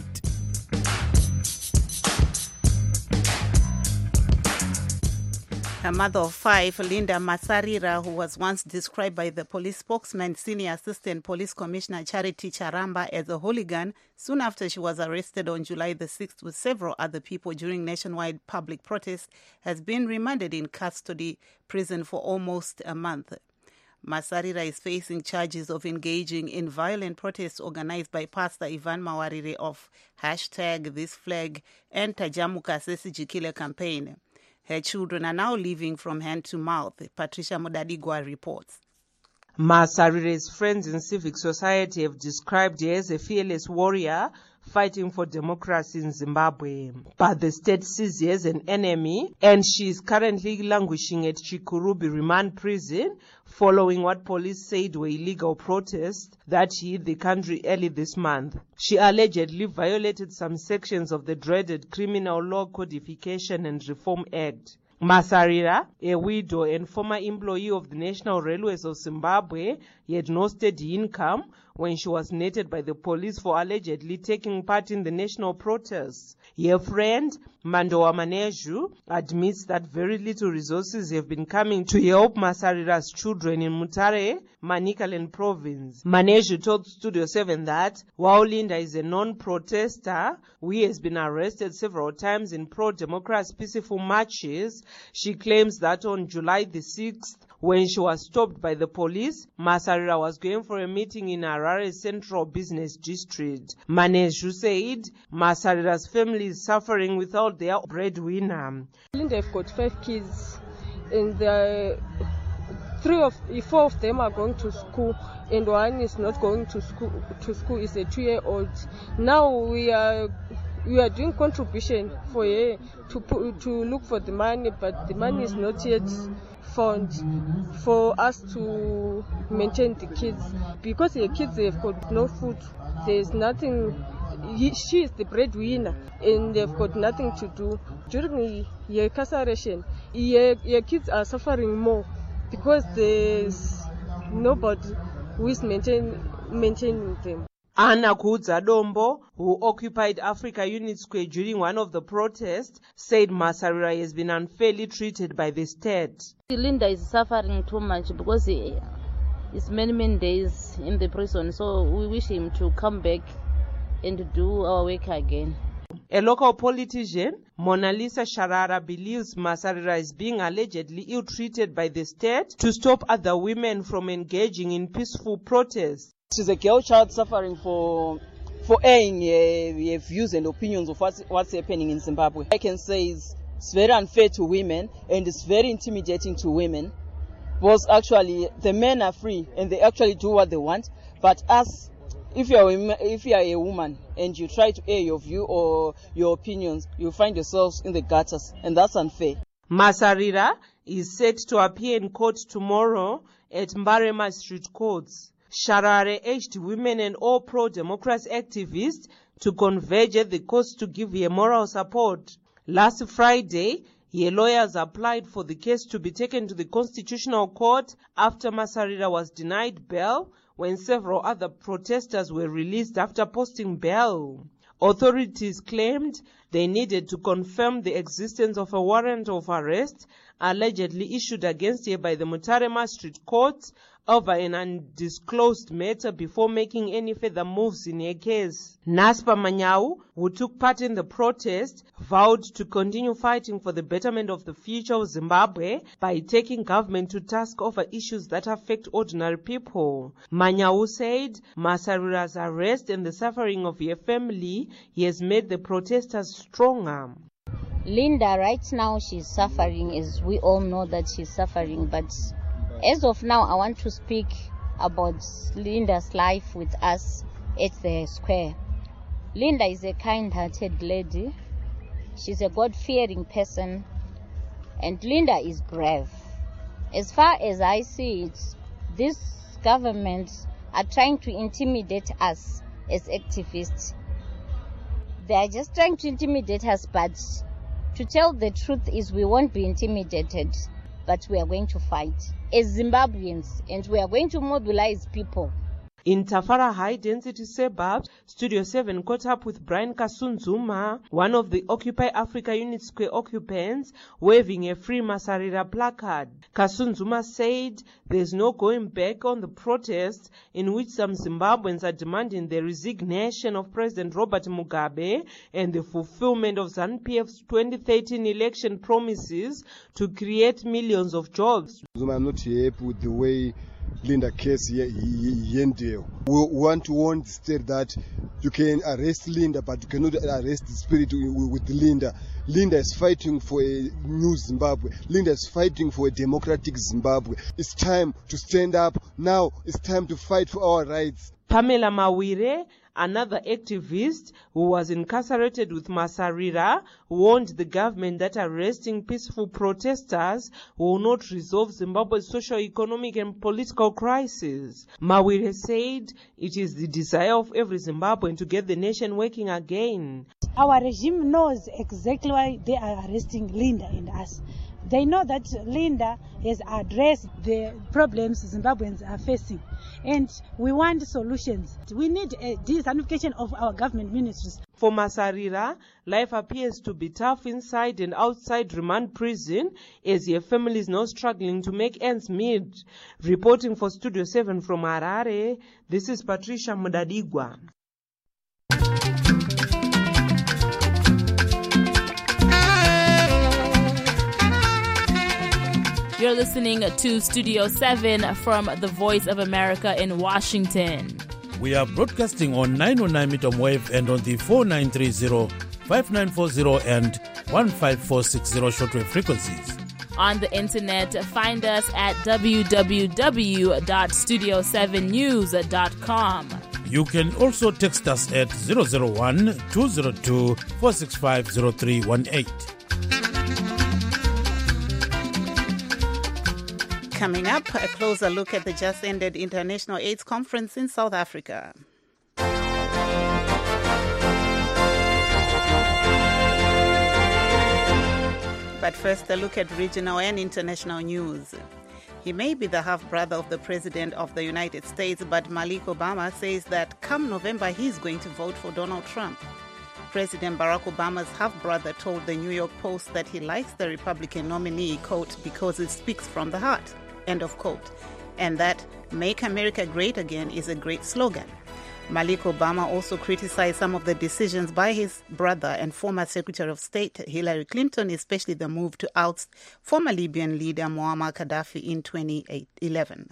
A mother of 5, Linda Masarira, who was once described by the police spokesman, Senior Assistant Police Commissioner Charity Charamba, as a hooligan, soon after she was arrested on July the 6th with several other people during nationwide public protests, has been remanded in custody prison for almost a month. Masarira is facing charges of engaging in violent protests organized by Pastor Ivan Mawarire of #ThisFlag and Tajamuka Sesijikile campaign. Her children are now living from hand to mouth. Patricia Modadigwa reports. Masarire's friends in civic society have described her as a fearless warrior fighting for democracy in Zimbabwe. But the state sees her as an enemy, and she is currently languishing at Chikurubi Remand Prison following what police said were illegal protests that hit the country early this month. She allegedly violated some sections of the dreaded Criminal Law Codification and Reform Act. Masarira, a widow and former employee of the National Railways of Zimbabwe, had no steady income when she was nated by the police for allegedly taking part in the national protests. Her friend, Mandowa Maneju, admits that very little resources have been coming to help Masarira's children in Mutare, Manicaland province. Maneju told Studio 7 that while Linda is a non-protester who has been arrested several times in pro-democracy peaceful marches, she claims that on July the 6th, when she was stopped by the police, Masarira was going for a meeting in Harare Central Business District. Maneju said Masarira's family is suffering without their breadwinner. Linda have got 5 kids, and 4 of them are going to school, and one is not going to school. Is a 2-year-old. Now we are doing contribution for her to look for the money, but the money is not yet found for us to maintain the kids, because the kids have got no food. There's nothing. She is the breadwinner, and they've got nothing to do. During the incarceration, your kids are suffering more because there's nobody who is maintaining them. Anna Kudza-Dombo, who occupied Africa Unit Square during one of the protests, said Masarira has been unfairly treated by the state. Linda is suffering too much because it's many days in the prison, so we wish him to come back and do our work again. A local politician, Mona Lisa Sharara, believes Masarira is being allegedly ill-treated by the state to stop other women from engaging in peaceful protests. She's a girl child suffering for airing her views and opinions of what's happening in Zimbabwe. I can say it's very unfair to women, and it's very intimidating to women, because actually the men are free and they actually do what they want. But us, if you are a woman and you try to air your view or your opinions, you find yourselves in the gutters, and that's unfair. Masarira is set to appear in court tomorrow at Mbarema Street Courts. Sharare urged women and all pro-democracy activists to converge at the courts to give her moral support. Last Friday, her lawyers applied for the case to be taken to the Constitutional Court after Masarira was denied bail when several other protesters were released after posting bail. Authorities claimed they needed to confirm the existence of a warrant of arrest allegedly issued against her by the Mutare Magistrate Court over an undisclosed matter before making any further moves in her case. Naspa Manyau, who took part in the protest, vowed to continue fighting for the betterment of the future of Zimbabwe by taking government to task over issues that affect ordinary people. Manyau said Masarira's arrest and the suffering of her family has made the protesters stronger. Linda, right now she's suffering, as we all know that she's suffering, but as of now, I want to speak about Linda's life with us at the square. Linda is a kind-hearted lady. She's a God-fearing person. And Linda is brave. As far as I see it, these governments are trying to intimidate us as activists. They are just trying to intimidate us, but to tell the truth is we won't be intimidated, but we are going to fight as Zimbabweans, and we are going to mobilize people. In Tafara high-density suburbs, Studio 7 caught up with Brian Kasunzuma, one of the Occupy Africa Unit Square occupants, waving a Free Masarira placard. Kasunzuma said there's no going back on the protests in which some Zimbabweans are demanding the resignation of President Robert Mugabe and the fulfillment of ZANU-PF's 2013 election promises to create millions of jobs. I'm not happy with the way Linda case ended. We want to warn the state that you can arrest Linda, but you cannot arrest the spirit with Linda. Linda is fighting for a new Zimbabwe. Linda is fighting for a democratic Zimbabwe. It's time to stand up now. It's time to fight for our rights. Pamela Mawire, another activist who was incarcerated with Masarira, warned the government that arresting peaceful protesters will not resolve Zimbabwe's socio-economic and political crisis. Mawire said it is the desire of every Zimbabwean to get the nation working again. Our regime knows exactly why they are arresting Linda and us. They know that Linda has addressed the problems Zimbabweans are facing, and we want solutions. We need a disunification of our government ministries. For Masarira, life appears to be tough inside and outside remand prison, as your family is now struggling to make ends meet. Reporting for Studio 7 from Harare, this is Patricia Mudadigwa. You're listening to Studio 7 from the Voice of America in Washington. We are broadcasting on 909 medium wave and on the 4930, 5940 and 15460 shortwave frequencies. On the internet, find us at www.studio7news.com. You can also text us at 001-202-465-0318. Coming up, a closer look at the just-ended International AIDS Conference in South Africa. But first, a look at regional and international news. He may be the half-brother of the President of the United States, but Malik Obama says that come November, he's going to vote for Donald Trump. President Barack Obama's half-brother told the New York Post that he likes the Republican nominee, quote, because it speaks from the heart, end of quote, and that Make America Great Again is a great slogan. Malik Obama also criticized some of the decisions by his brother and former Secretary of State Hillary Clinton, especially the move to oust former Libyan leader Muammar Gaddafi in 2011.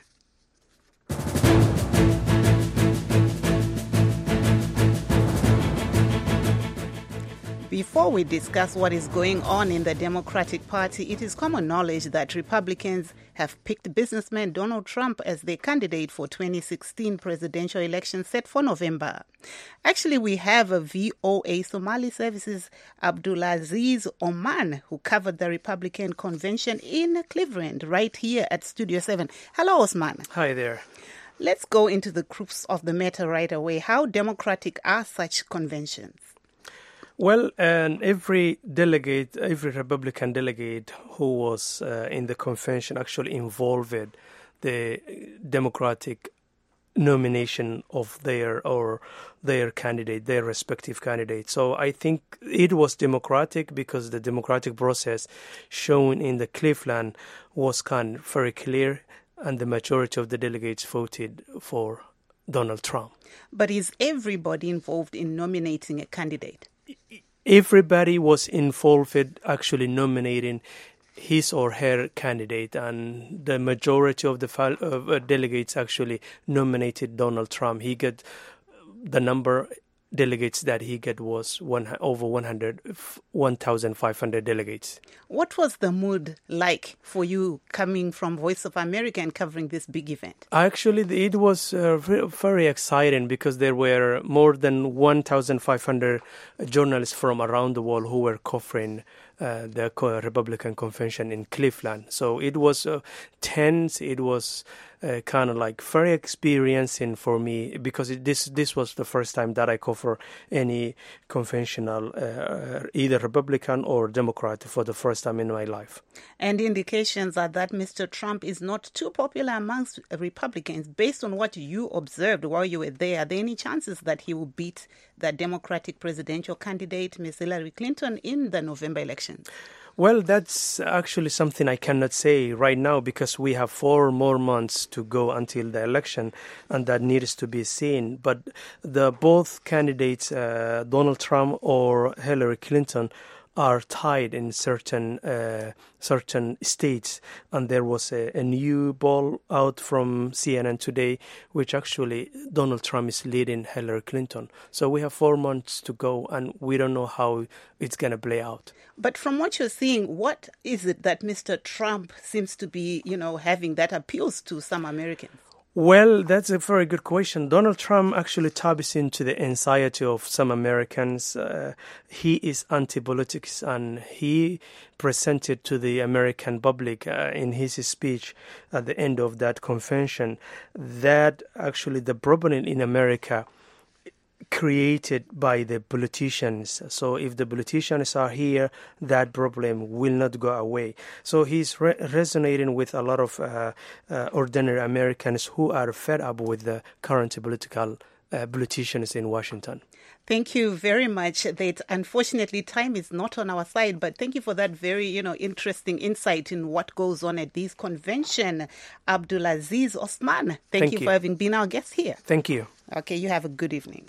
Before we discuss what is going on in the Democratic Party, it is common knowledge that Republicans have picked businessman Donald Trump as their candidate for 2016 presidential election set for November. Actually, we have a VOA Somali Services Abdulaziz Oman, who covered the Republican convention in Cleveland, right here at Studio 7. Hello, Osman. Hi there. Let's go into the crux of the matter right away. How democratic are such conventions? Well, and every Republican delegate who was in the convention actually involved the Democratic nomination of their candidate, their respective candidate. So I think it was democratic because the democratic process shown in the Cleveland was kind of very clear, and the majority of the delegates voted for Donald Trump. But is everybody involved in nominating a candidate? Everybody was involved in actually nominating his or her candidate, and the majority of the delegates actually nominated Donald Trump. He got the number delegates that he got was over 1,500 delegates. What was the mood like for you coming from Voice of America and covering this big event? Actually, it was very exciting because there were more than 1,500 journalists from around the world who were covering the Republican convention in Cleveland. So it was tense. It was kind of like very experiencing for me because this was the first time that I cover any conventional, either Republican or Democrat, for the first time in my life. And indications are that Mr. Trump is not too popular amongst Republicans. Based on what you observed while you were there, are there any chances that he will beat the Democratic presidential candidate, Ms. Hillary Clinton, in the November election? Well, that's actually something I cannot say right now because we have 4 more months to go until the election, and that needs to be seen. But both candidates, Donald Trump or Hillary Clinton, are tied in certain states, and there was a new poll out from CNN today, which actually Donald Trump is leading Hillary Clinton. So we have 4 months to go, and we don't know how it's going to play out. But from what you're seeing, what is it that Mr. Trump seems to be, having that appeals to some Americans? Well, that's a very good question. Donald Trump actually taps into the anxiety of some Americans. He is anti-politics, and he presented to the American public in his speech at the end of that convention that actually the problem in America created by the politicians. So if the politicians are here, that problem will not go away. So he's resonating with a lot of ordinary Americans who are fed up with the current politicians in Washington. Thank you very much. Unfortunately, time is not on our side, but thank you for that very, interesting insight in what goes on at this convention. Abdulaziz Osman, thank you for having been our guest here. Thank you. Okay, you have a good evening.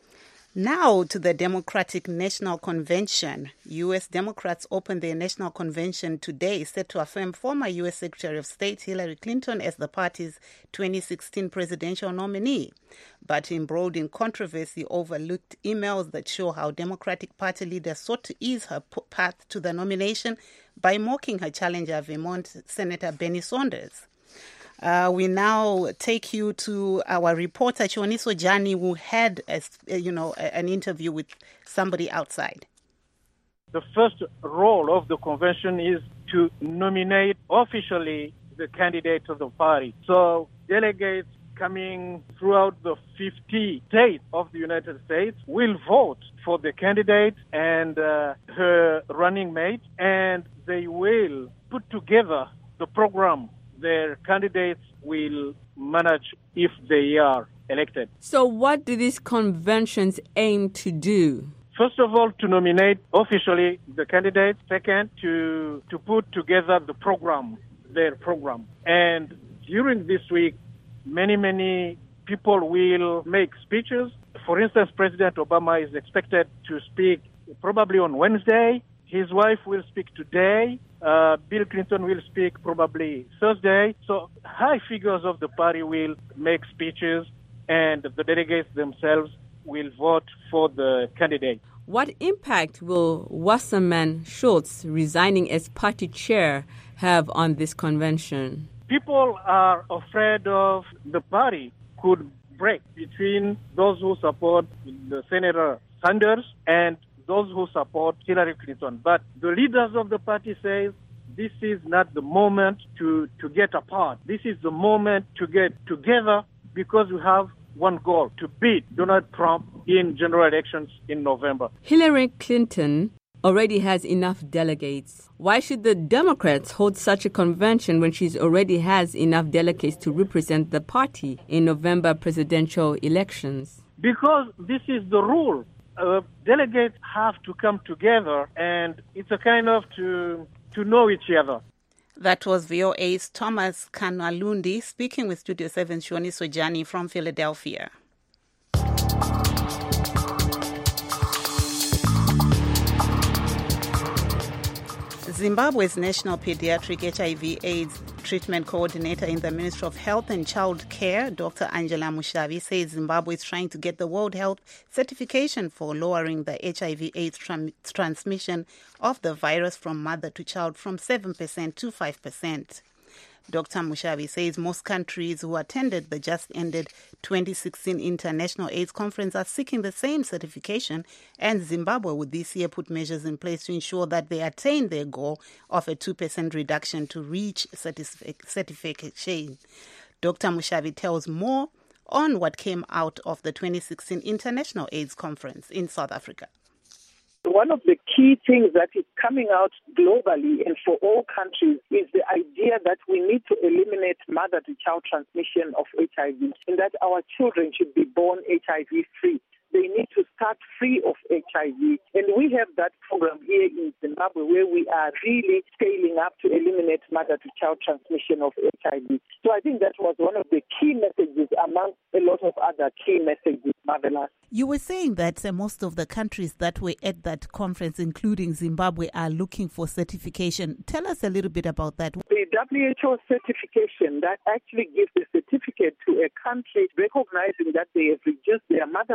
Now to the Democratic National Convention. U.S. Democrats opened their national convention today, set to affirm former U.S. Secretary of State Hillary Clinton as the party's 2016 presidential nominee. But embroiled in controversy, overlooked emails that show how Democratic Party leaders sought to ease her path to the nomination by mocking her challenger, Vermont Senator Bernie Sanders. We now take you to our reporter, Chioniso Jani, who had, an interview with somebody outside. The first role of the convention is to nominate officially the candidate of the party. So delegates coming throughout the 50 states of the United States will vote for the candidate and her running mate, and they will put together the program their candidates will manage if they are elected. So what do these conventions aim to do? First of all, to nominate officially the candidate. Second, to put together the program, their program. And during this week, many people will make speeches. For instance, President Obama is expected to speak probably on Wednesday. His wife will speak today. Bill Clinton will speak probably Thursday. So high figures of the party will make speeches, and the delegates themselves will vote for the candidate. What impact will Wasserman Schultz resigning as party chair have on this convention? People are afraid of the party could break between those who support the Senator Sanders and those who support Hillary Clinton. But the leaders of the party say this is not the moment to get apart. This is the moment to get together because we have one goal, to beat Donald Trump in general elections in November. Hillary Clinton already has enough delegates. Why should the Democrats hold such a convention when she already has enough delegates to represent the party in November presidential elections? Because this is the rule. Delegates have to come together, and it's a kind of to know each other. That was VOA's Thomas Kanalundi speaking with Studio 7's Chioniso Jani from Philadelphia. Zimbabwe's National Pediatric HIV/AIDS Treatment Coordinator in the Ministry of Health and Child Care, Dr. Angela Mushavi, says Zimbabwe is trying to get the World Health certification for lowering the HIV/AIDS transmission of the virus from mother to child from 7% to 5%. Dr. Mushavi says most countries who attended the just-ended 2016 International AIDS Conference are seeking the same certification, and Zimbabwe would this year put measures in place to ensure that they attain their goal of a 2% reduction to reach certification. Dr. Mushavi tells more on what came out of the 2016 International AIDS Conference in South Africa. One of the key things that is coming out globally and for all countries is the idea that we need to eliminate mother-to-child transmission of HIV, and that our children should be born HIV-free. They need to start free of HIV. And we have that program here in Zimbabwe where we are really scaling up to eliminate mother-to-child transmission of HIV. So I think that was one of the key messages among a lot of other key messages, Marvelous. You were saying that most of the countries that were at that conference, including Zimbabwe, are looking for certification. Tell us a little bit about that. The WHO certification that actually gives a certificate to a country recognizing that they have reduced their mother-to-child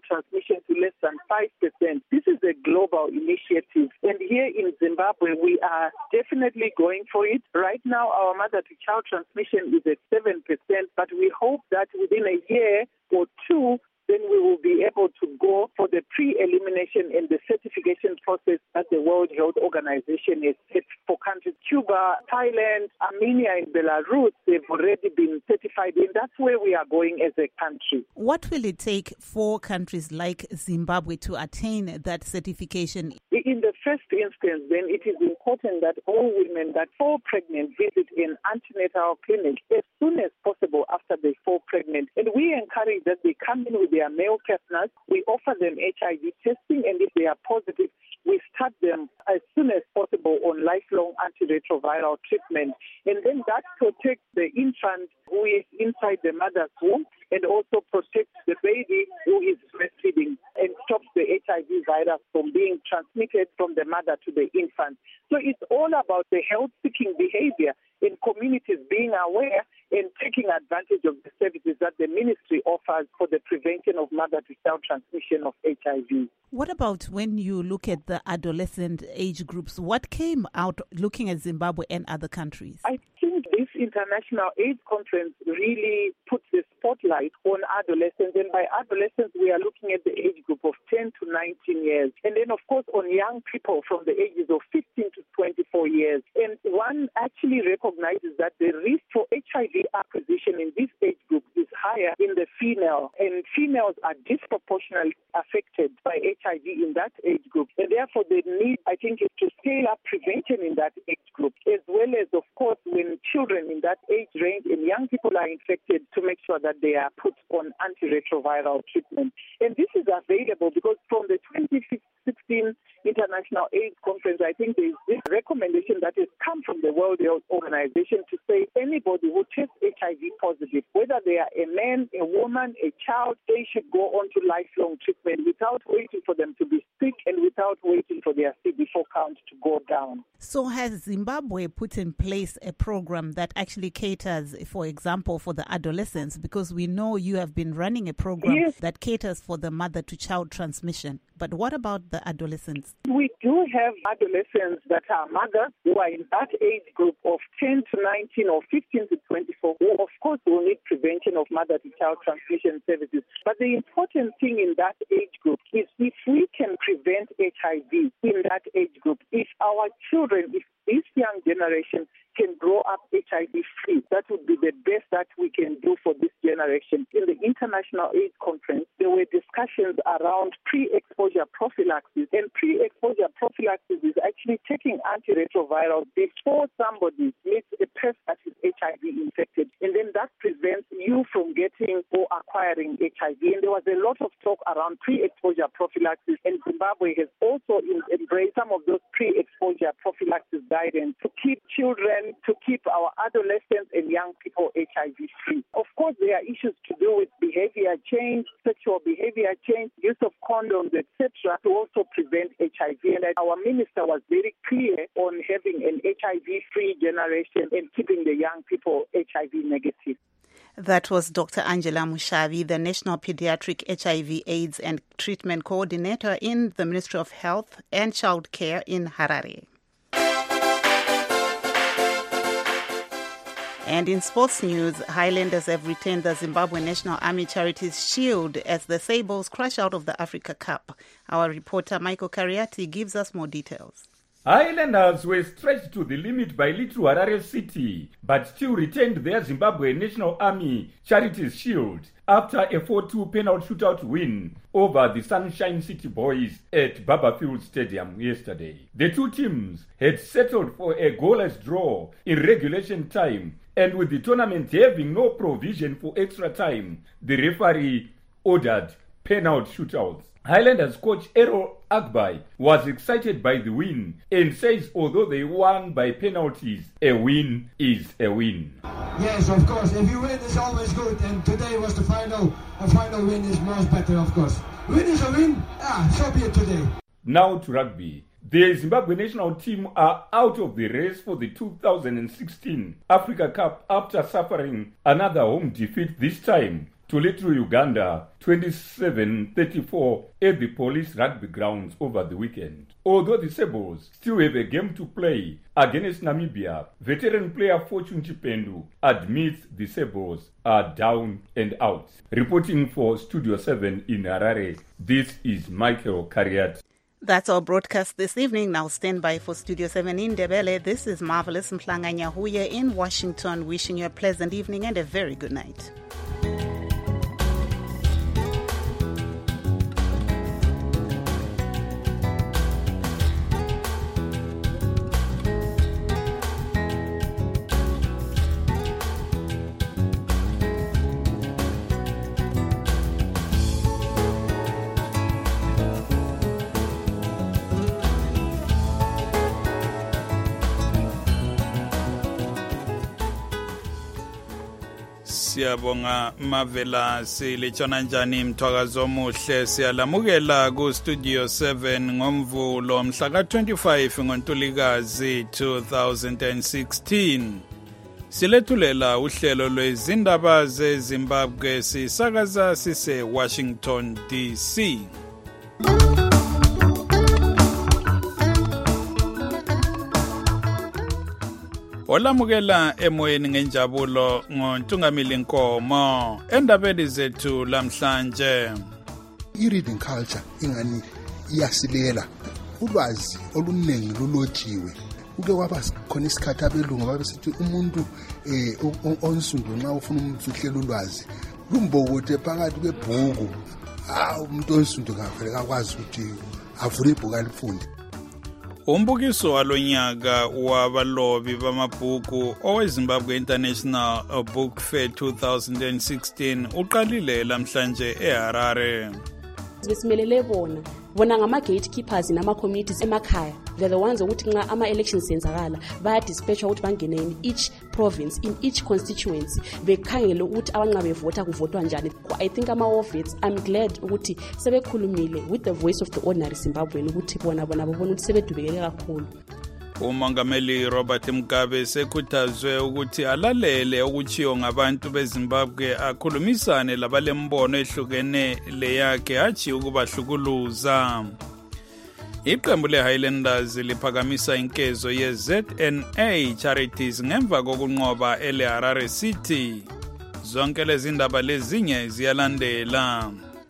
transmission to less than 5%. This is a global initiative. And here in Zimbabwe, we are definitely going for it. Right now, our mother-to-child transmission is at 7%, but we hope that within a year or two, then we will be able to go for the pre-elimination and the certification process that the World Health Organization has set for countries. Cuba, Thailand, Armenia, and Belarus, they've already been certified, and that's where we are going as a country. What will it take for countries like Zimbabwe to attain that certification? In the first instance, then, it is important that all women that fall pregnant visit an antenatal clinic as soon as possible after they fall pregnant. And we encourage that they come in with their male partners. We offer them HIV testing, and if they are positive, we start them as soon as possible on lifelong antiretroviral treatment. And then that protects the infant who is inside the mother's womb and also protects the baby who is breastfeeding and stops the HIV virus from being transmitted from the mother to the infant. So it's all about the health-seeking behavior in communities being aware and taking advantage of the services that the ministry offers for the prevention of mother-to-child transmission of HIV. What about when you look at the adolescent age groups? What came out looking at Zimbabwe and other countries? I think this International AIDS Conference really puts the spotlight on adolescents. And by adolescents, we are looking at the age group of 10 to 19 years. And then, of course, on young people from the ages of 15 to 24 years. And one actually recognizes that the risk for HIV acquisition in this age group is higher in the female. And females are disproportionately affected by HIV in that age group. And therefore, the need, I think, is to scale up prevention in that age group, as well as, of course, when children in that age range and young people are infected, to make sure that they are put on antiretroviral treatment. And this is available because from the 2016 International AIDS Conference, I think there is this recommendation that has come from the World Health Organization to say anybody who tests HIV positive, whether they are a man, a woman, a child, they should go on to lifelong treatment without waiting for them to be sick and without waiting for their CD4 count to go down. So has Zimbabwe put in place a program that actually caters, for example, for the adolescents? Because we know you have been running a program that caters for the mother-to-child transmission. But what about the adolescents? We do have adolescents that are mothers who are in that age group of 10 to 19 or 15 to 24, who of course will need prevention of mother-to-child transmission services. But the important thing in that age group is if we can prevent HIV in that age group, if our children, if this young generation can grow up HIV-free, that would be the best that we can do for this generation. In the International AIDS Conference, there were discussions around pre-exposure prophylaxis, and pre-exposure prophylaxis is actually taking antiretrovirals before somebody meets a person that is HIV infected, and then that prevents you from getting or acquiring HIV. And there was a lot of talk around pre-exposure prophylaxis, and Zimbabwe has also embraced some of those pre-exposure prophylaxis guidance to keep children, to keep our adolescents and young people HIV-free. Of course, there are issues to do with behavior change, sexual behavior change, use of condoms, etc., to also prevent HIV. And our minister was very clear on having an HIV-free generation and keeping the young people HIV negative. That was Dr. Angela Mushavi, the National Pediatric HIV AIDS and Treatment Coordinator in the Ministry of Health and Child Care in Harare. And in sports news, Highlanders have retained the Zimbabwe National Army Charities Shield as the Sables crash out of the Africa Cup. Our reporter Michael Cariati gives us more details. Highlanders were stretched to the limit by Little Harare City, but still retained their Zimbabwe National Army Charities Shield after a 4-2 penalty shootout win over the Sunshine City Boys at Barberfield Stadium yesterday. The two teams had settled for a goalless draw in regulation time, and with the tournament having no provision for extra time, the referee ordered penalty shootouts. Highlanders coach Errol Agbai was excited by the win and says although they won by penalties, a win is a win. Yes, of course. If you win, it's always good. And today was the final. A final win is much better, of course. Win is a win. So be it today. Now to rugby. The Zimbabwe national team are out of the race for the 2016 Africa Cup after suffering another home defeat, this time to Little Uganda 27-34 at the police rugby grounds over the weekend. Although the Sables still have a game to play against Namibia, veteran player Fortune Chipendu admits the Sables are down and out. Reporting for Studio 7 in Harare, this is Michael Carriat. That's our broadcast this evening. Now stand by for Studio 7 in Ndebele. This is Marvelous Mhlanga Nyahuye in Washington, wishing you a pleasant evening and a very good night. Siyabonga Mavela silechona njani mthwakazo omuhle siyalamukela ku Studio 7 ngomvulo mhla ka-25 ngoNtulikazi 2016. Silethulela uhlelo lwezindaba zeZimbabwe sisakaza sise Washington DC. Olamukela emoyeni ngenjabulo ngoNtungamili Nkomo endabeni zethu lamhlanje. I-reading culture ingani iyasilela ulwazi oluningi lulotshiwe uke kwaba khona isikhathi abelungu babesithi umuntu onsundu nxa ufuna umfihlela ulwazi lumbokote phakathi kwebhuku umuntu onsundu kafanele akwazi ukuthi avule ibhuku alifunde. Umbukiso walonyaka wabalobi bamabhuku oweZimbabwe International Book Fair 2016 uqalile lamhlanje eHarare. Besimelele bona ngama-gatekeepers nama-communities emakhaya. They're the ones ukuthi nxa ama-elections senzakala bayadispatcha ukuthi bangene in each province, in each constituency, bekhangele ukuthi abanqa bevota kuvotwa njani. I think ama-Wofits, I'm glad ukuthi sebekhulumile with the voice of the ordinary Zimbabwean ukuthi bona babona ukuthi sebedubekele kakhulu. Umongameli Robert Mugabe sekhuthazwe ukuthi alalele okuchiyo ngabantu beZimbabwe akhulumisane labalembono ehlukene leyakhe hathi ukubahlukuluza. Iqembu leHighlanders liphakamisa inkezo ye-ZNA Charities ngemva kokunqoba eHarare City. Zonke lezi ndaba lezinye ziyalandela.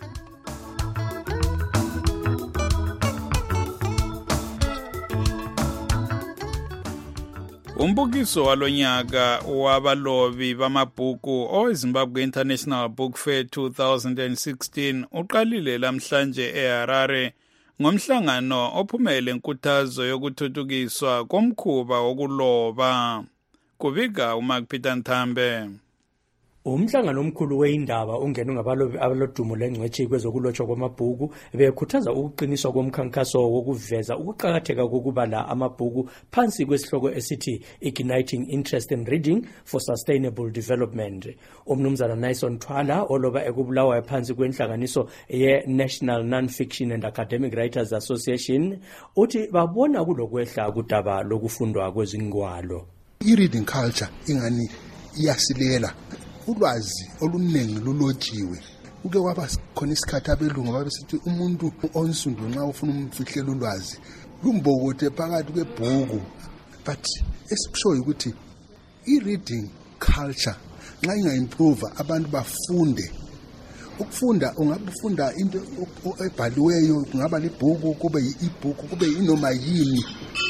Umbukiso walonyaka wabalobi bamabhuku oweZimbabwe International Book Fair 2016 uqalile lamhlanje eHarare ngomhlangano ophumele inkuthazo yokuthuthukiswa komkhuba wokuloba. Kubika uMark Peter Nthambe. Umhlangano omkhulu weindaba ungene ngabalobi abalodumo lengcwethi kwezokulotshwa kwamabhuku bekhuthaza ukuqiniswa komkhankaso wokuveza ukuqhakatheka kokubala amabhuku phansi kwesihloko esithi Igniting Interest in Reading for Sustainable Development. Umnumzana Nyson Thwala oloba ekubulawayo phansi kwenhlanganiso ye-National Non-Fiction and Academic Writers Association uthi babona kulokwehla kudaba lokufundwa kwezingwalo. I-reading culture ingani iyasilela ulwazi oluningi lulotshiwe uke kwaba khona isikhathi abelungu babesithi umuntu onsundu nxa ufuna umfihlela ulwazi lumbokote phakathi kwebhuku. But esikushoyo ukuthi i-reading culture nxa inga-improve abantu bafunde. Ukufunda ungabufunda into ebhaliweyo kungaba libhuku kube i-ebook kube inoma yini.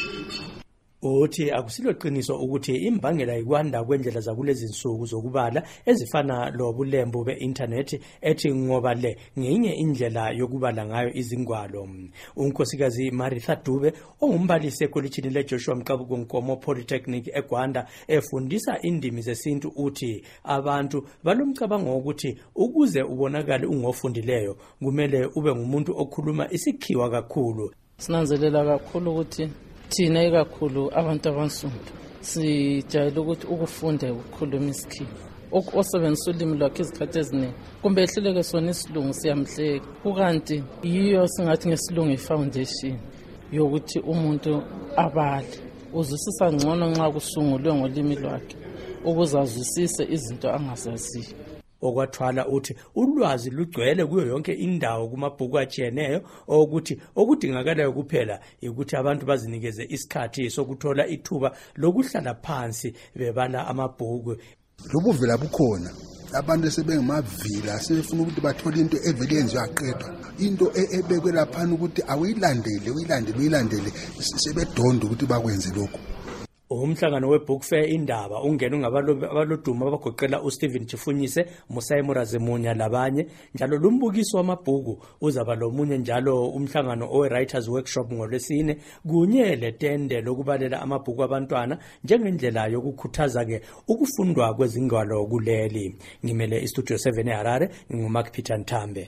Uthi akusilo qiniso ukuthi imbangela ikwanda kwendlela zakulezi insuku zokubala ezifana lobulembu be-internet ethi ngoba le ngenye indlela yokubala ngayo izingwalo. Unkosikazi Maritha Dube ongumbalisi ekolitshini leJoshua Mqabuko Nkomo Polytechnic eGwanda efundisa indimi zesintu uthi abantu balomcabango ukuthi ukuze ubonakale ungofundileyo kumele ube ngumuntu okhuluma isikhiwa kakhulu. Sinanzelela kakhulu ukuthi thina ikakhulu abantu abansundu sijayele ukuthi ukufunda ukukhuluma isikhiwa osebenzisa ulimi lwakhe izikhathi eziningi kumbe ehleleke sona isilungu siyamhleka ukanti yiyo singathi ngesilungu ifoundation yokuthi umuntu abale uzwisisa ngcono nxa kusungulwe ngolimi lwakhe ukuze azwisise izinto angazaziyo. okwathwala uthi ulwazi lugcwele kuyo yonke indawo kumabhuku atshiyeneyo ukuthi okudingakalayo kuphela ukuthi abantu bazinikeze isikhathi sokuthola ithuba lokuhlala phansi bebala amabhuku. Lobuvela bukhona abantu sebengamavila sebefuna ukuthi bathole into evele yenziwe yaqedwa, into ebekwe laphana ukuthi uyilandele sebedonda ukuthi bakwenze lokho. Umhlangano weBook Fair indaba ungena ngabaloduma abagoqela uStephen Chifunyise, Musayi Murazemunya labanye, njalo lumbukiso wamabhuku uzaba lomunye njalo umhlangano owe-Writers Workshop ngolwesine kunye letende lokubalela amabhuku abantwana njengendlela yokukhuthaza-ke ukufundwa kwezingwalo kuleli. Ngimele iStudio 7 eHarare, nginguMark Peter Nthambe.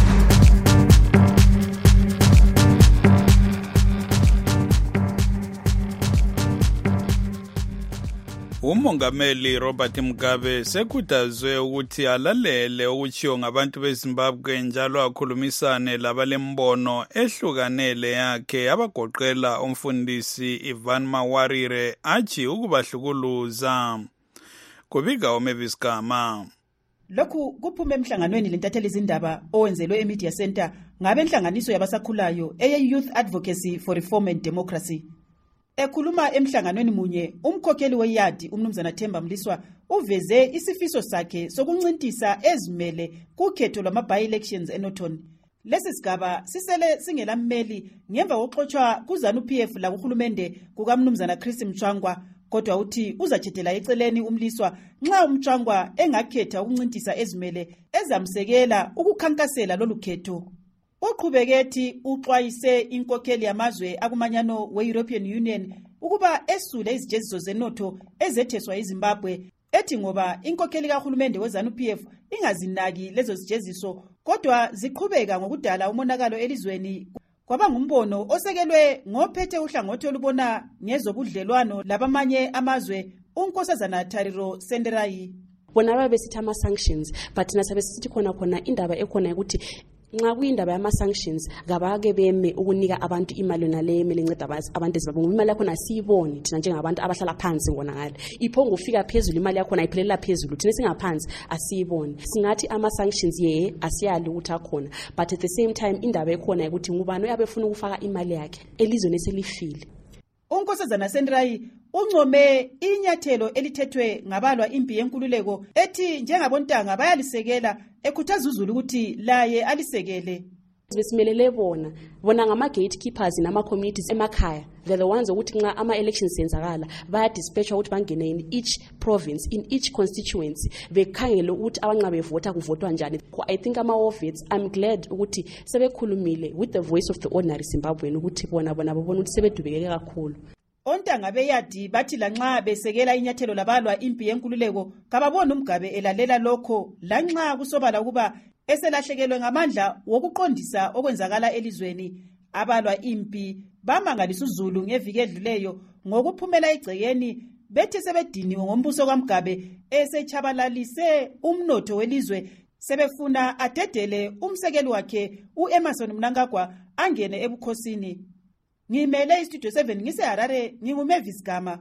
Umongameli Robert Mugabe sekhuthazwe ukuthi alalele okutshiwo ngabantu beZimbabwe njalo akhulumisane labalembono ehlukanele yakhe abagoqela umfundisi Ivan Mawarire athi ukubahlukuluza. Kubika uMavis Gama. Lokhu kuphume emhlanganweni lentatheli izindaba owenzelwe eMedia Center ngabenhlanganiso yabasakhulayo eye-Youth Advocacy for Reform and Democracy. Ekhuluma emhlanganweni munye, umkhokheli weyadi umnumzana Themba Mliswa uveze isifiso sakhe sokuncintisa ezimele kukhetho lwama-by-elections eNorton. Lesi sigaba sisele singelammeli ngemva kokuxotshwa kuZANU-PF la kuhulumende kukamnumzana Chris Mchwangwa, kodwa uthi uzachethela eceleni umliswa nxa uMchwangwa engakhetha ukuncintisa ezimele ezamsekela ukukhankasela lolu khetho. Uqhubeketi uxwayise inkokheli yamazwe akumanyano we-European Union ukuba esule izijeziso zenotho ezetheswa iZimbabwe, ethi ngoba inkokheli kahulumende weZANU-PF ingazinaki lezo zijeziso kodwa ziqhubeka ngokudala umonakalo elizweni. Kwaba ngumbono osekelwe ngophethe uhlangothi olubona ngezobudlelwano labamanye amazwe, uNkosazana Tariro Senderayi. Bona babesithi ama-sanctions but nasabe sithi khona indaba ekhona ukuthi nxa kuyindaba yama-sanctions ngabake beme ukunika abantu imali nale emele inceda abantu eZimbabwe. Imali yakhona asiyiboni thina njengabantu abahlala phansi ngona ngale, iphonga ufika phezulu imali yakhona iphelela phezulu, thina singaphansi asiyiboni. Singathi ama-sanctions asiyali ukuthi akhona, but at the same time indaba ekhona ukuthi ngubani uyabefuna ukufaka imali yakhe elizweni eselifile. uNkosazana Senderayi uncome inyathelo elithethwe ngabalwa impi yenkululeko ethi njengabontanga bayalisekela, ekhuthaza uZulu ukuthi laye alisekele. Besimelele bona ngama-gatekeepers nama-communities emakhaya. They're the ones ukuthi nxa ama-elections senzakala bayadispatchwa ukuthi bangene in each province, in each constituency, bekhangele ukuthi abanqa bevota kuvotwa njani. I think ama-Wovets, I'm glad ukuthi sebekhulumile with the voice of the ordinary Zimbabwean ukuthi bona babona ukuthi sebedubekeke kakhulu. Ontanga beyadi bathi lanxa besekela inyathelo labalwa impi yenkululeko kababona uMgabe elalela lokho lanxa kusobala ukuba eselahlekelwe ngamandla wokuqondisa okwenzakala elizweni. Abalwa impi bamangalisa uZulu ngeviki edluleyo ngokuphumela igcekeni bethi sebediniwe ngombuso kaMgabe esechabalalise umnotho welizwe, sebefuna adedele umsekeli wakhe uEmerson Mnangagwa angene ebukhosini. Ngimele iStudio 7 ngiseHarare, nginguMavis Gama.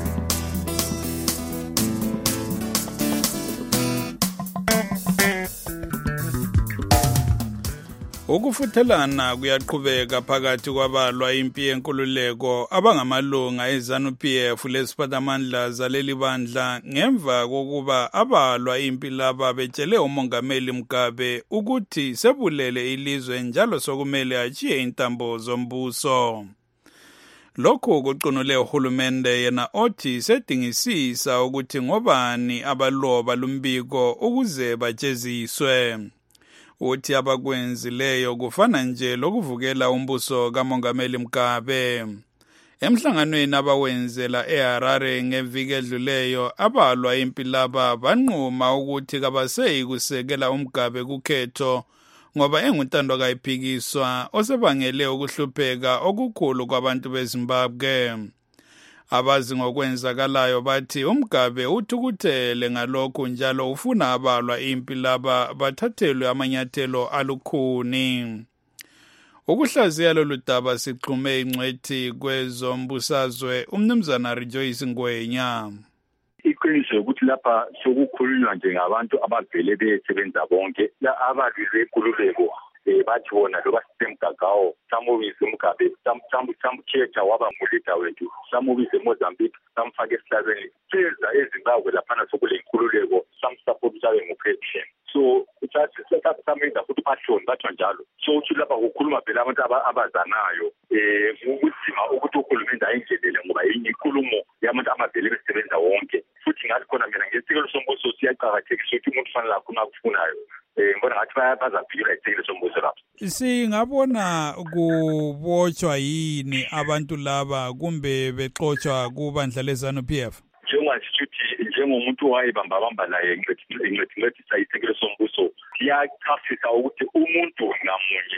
Ukufuthelana kuyaqhubeka phakathi kwabalwa impi yenkululeko abangamalunga eZANU-PF lesiphathamandla zaleli bandla ngemva kokuba abalwa impi laba betshele umongameli Mugabe ukuthi sebulele ilizwe njalo sokumele achiye intambo zombuso. Lokhu kuqunule uhulumende yena othi sedingisisa ukuthi ngobani abaloba lumbiko ukuze bajeziswe. Uthi abakwenzileyo kufana nje lokuvukela umbuso kamongameli Mugabe. Emhlanganweni abawenzela eHarare ngeviki edluleyo abalwa impi laba banquma ukuthi kabaseyi kusekela uMgabe kukhetho ngoba engutando kayiphikiswa osebangele ukuhlupheka okukhulu kwabantu beZimbabwe. Abazi ngokwenzakalayo bathi uMgabe uthukuthele ngalokho njalo ufuna abalwa impi laba bathathelwe amanyathelo alukhuni. Ukuhlaziya lolu daba sixhume ingcwethi kwezombusazwe umnumzana Rejoice Ngwenya. iqiniso ukuthi lapha sokukhulunywa njengabantu abavele besebenza bonke abalwile inkululeko bathi bona loba sisemgagawo samubise Mugabe samukhetha waba ngulida wethu samubise Mozambique samfaka esihlabeni seza eZimbabwe laphana sokule inkululeko samsupport sabe ngupresident so samenza futhi patroni batho njalo so uthi lapha ukukhuluma phela abantu abazanayo ukuzima ukuthi uhulumende ayingenele ngoba inkulumo yabantu abavele besebenza wonke futhi ngathi khona mina ngesikelo sombuso siyaqhakathekisa ukuthi umuntu fanele akhona akufunayo ngibona ngathi bazaphila isikelo sombuso lapho singabona kubotshwa yini abantu laba kumbe bexotshwa kubandla leZANU-PF njengomuntu owayebamba naye ngincedisa isikelo sombuso siyachasisa ukuthi umuntu ngamunye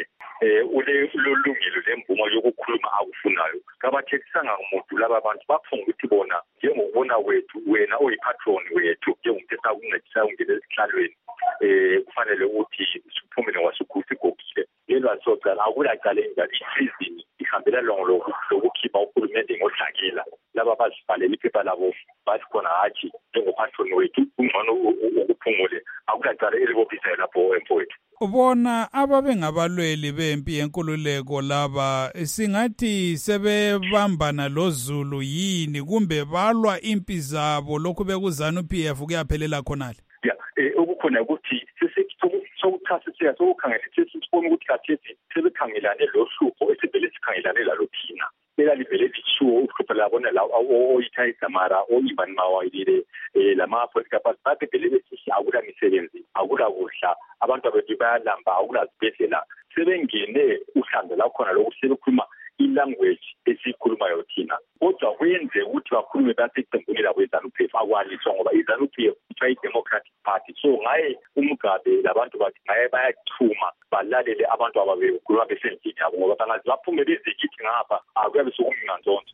ulelungelo lemvumo yokukhuluma akufunayo kabathekisanga umuntu laba bantu baphunga ukuthi bona njengokubona wethu wena oyipatroni wethu njengomuntu esakuncedisa ungene esihlalweni kufanele ukuthi siphumele wasukusigokile yelwa socala akulacala njalo isizini ihambela lokukhipha uhulumende ngodlakela laba bazibhalela iphepha labo bathi khona hathi njengopatroni wethu kungcono ukuphumule akulacala elibophisayo lapho emfowethu bona ababengabalweli bempi yenkululeko laba singathi sebebambana lozulu yini kumbe balwa impi zabo lokhu bekuZANU-PF kuyaphelela khonale okukhona ukuthi sokuchasiseka sokukhangela sesibona ukuthi kathesi sebekhangelane lohlupho esivele sikhangelane lalo thina belalivele lishuwo uhlupho labona la oyitha isamara oyibani mawayile lama-political party babevele besithi akula misebenzi akula kudla abantu abethu bayalamba akula zibhedlela sebengene uhlanga lakhona lokuthi sebekhuluma ilanguage esiyikhulumayo thina kodwa kuyenze ukuthi bakhulume basecembuni labo iZANU-PF akwaliswa ngoba iZANU-PF kuthiwa i-Democratic Party so ngaye uMugabe labantu bathi ngaye bayachuma balalele abantu ababekhuluma besendlini yabo ngoba bangazi baphume bezikithi ngapha akuyabe sokumnganzonzo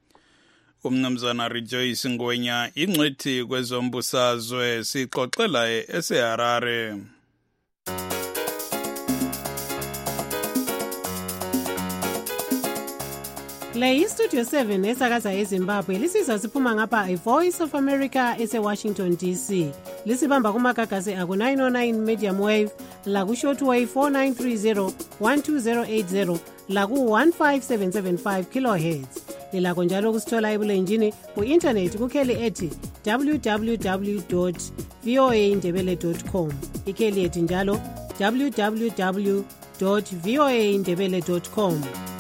umnumzana Rejoice Ngwenya ingcwethi kwezombusazwe sixoxela eseHarare. Le iStudio 7 esakaza eZimbabwe lisizwa siphuma ngapha iVoice of America eseWashington DC. Lisibamba kumagagasi aku 909 medium wave, laku shortwave 4930 12080, laku 15775 kilohertz. Lilakho njalo kusithola ebulenjini ku-internet kukheli ethi www.voaindebele.com. Ikheli ethi njalo www.voaindebele.com.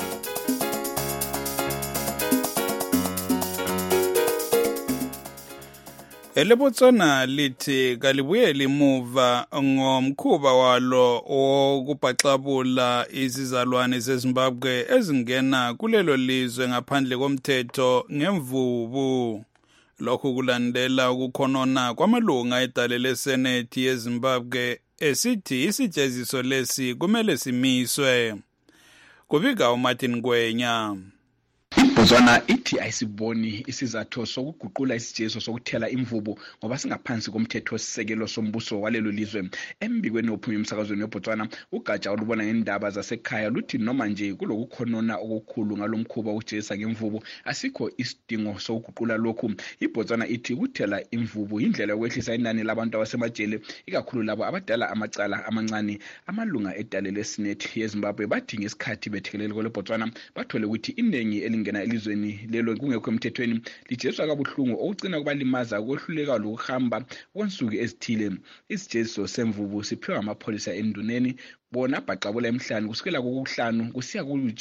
EleBotswana lithi kalibuyeli muva ngomkhuba walo wokubhaxabula izizalwane zeZimbabwe ezingena kulelo lizwe ngaphandle komthetho ngemvubu. Lokhu kulandela ukukhonona kwamalunga edale leSenethi yeZimbabwe esithi isijeziso lesi kumele simiswe. Kubika uMartin Ngwenya. iBotswana ithi ayisiboni isizathu sokuguqula isijeziso sokuthela imvubu ngoba singaphansi komthetho sisekelo sombuso walelo lizwe. Embikweni ophuma emsakazweni weBotswana ugatsha olubona ngendaba zasekhaya luthi noma nje kulokukhonona okukhulu ngalomkhuba wokujezisa ngemvubu asikho isidingo sokuguqula lokhu. iBotswana ithi ukuthela imvubu indlela yokwehlisa inani labantu abasemajele ikakhulu labo abadala amacala amancane. Amalunga edale leSenethi yeZimbabwe bathi ngesikhathi bethekelele kweBotswana bathole ukuthi iningi elingena elizweni lelo kungekho emthethweni lijeziswa kabuhlungu okucina kubalimaza ukwehluleka lokuhamba kwensuku ezithile. Isijeziso semvubu siphiwa amapholisa enduneni bona bhaxabula emhlanu kusukela ku5 kusiya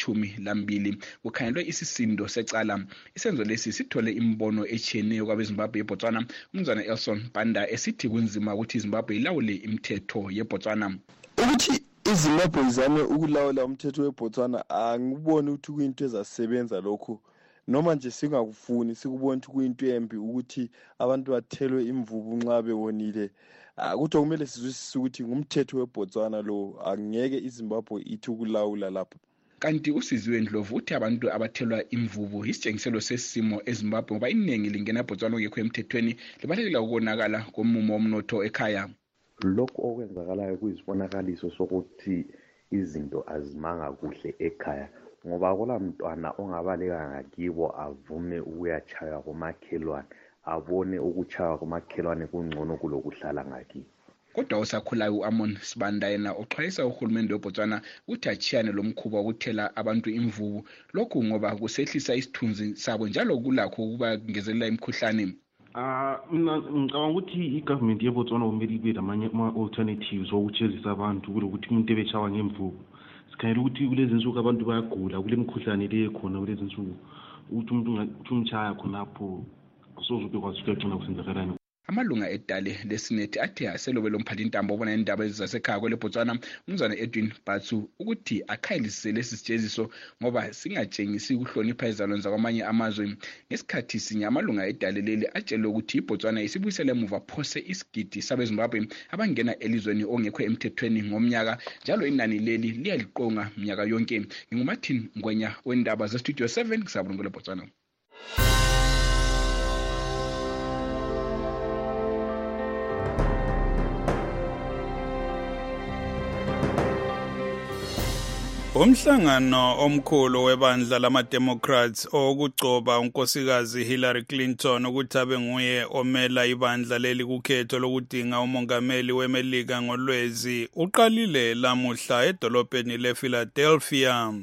ku12 kukhangelwe isisindo secala. Isenzo lesi sithole imbono echiyeneyo kwabeZimbabwe yeBotswana. Umnumzana Elson Banda esithi kunzima ukuthi iZimbabwe ilawule imithetho yeBotswana. Ukuthi iZimbabwe izame ukulawula umthetho weBotswana angiboni ukuthi kuyinto ezasebenza lokho noma nje singakufuni sikubona ukuthi kuyinto embi ukuthi abantu bathelwe imvubu nxa bewonile. Kodwa kumele sizwisise ukuthi ngumthetho weBotswana lo angeke iZimbabwe ithi ukulawula lapho. Kanti uSizwe Ndlovu uthi abantu abathelwa imvubu isitshengiselo sesimo eZimbabwe ngoba iningi lingena eBotswana ngekho emthethweni libalekela ukonakala komumo womnotho ekhaya. Lokho okwenzakalayo kuyisibonakaliso sokuthi izinto azimanga kuhle ekhaya ngoba akula mntwana ongabaleka ngakibo avume ukuyachaya komakhelwane abone ukuchaya kwamakhelwane kungcono kulokuhlala ngakithi. Kodwa usakhulayo u-Amon Sibanda yena uxwayisa uhulumende weBotswana ukuthi achiyane lo mkhuba wokuthela abantu imvubu, lokhu ngoba kusehlisa isithunzi sabo njalo kulakho ukuba ngezelela imikhuhlane. Mina ngicabanga ukuthi igovernment yeBotswana kumele ibe lamanye ama-alternatives wokujezisa abantu kulokuthi umuntu ebechawa ngemvubu. Sikhangela ukuthi kulezi nsuku abantu bayagula kule mikhuhlane le khona kulezi nsuku ukuthi umuntu umchaya khonapho soze ukwazi ukugcina kusenzakalani. Amalunga edale leSenate athe aselobela umphathintambo obona indaba zasekhaya kweleBotswana uMzwane Edwin Batsu ukuthi akhayilisise lesi sijeziso ngoba singatshengisi ukuhlonipha izalwane zakwamanye amazwe. Ngesikhathi sinye amalunga edale leli atshelwe ukuthi iBotswana isibuyisele emuva phose isigidi sabeZimbabwe abangena elizweni ongekho emthethweni ngomnyaka, njalo inani leli liyaliqonga minyaka yonke. NginguMartin Ngwenya wendaba zeStudio 7 kusabulungule Botswana. Umhlangano omkhulu webandla lama-Democrats okugcoba unkosikazi Hillary Clinton ukuthi abe nguye omela ibandla leli kukhetho lokudinga umongameli weMelika ngoLwezi uqalile lamuhla edolobheni lePhiladelphia.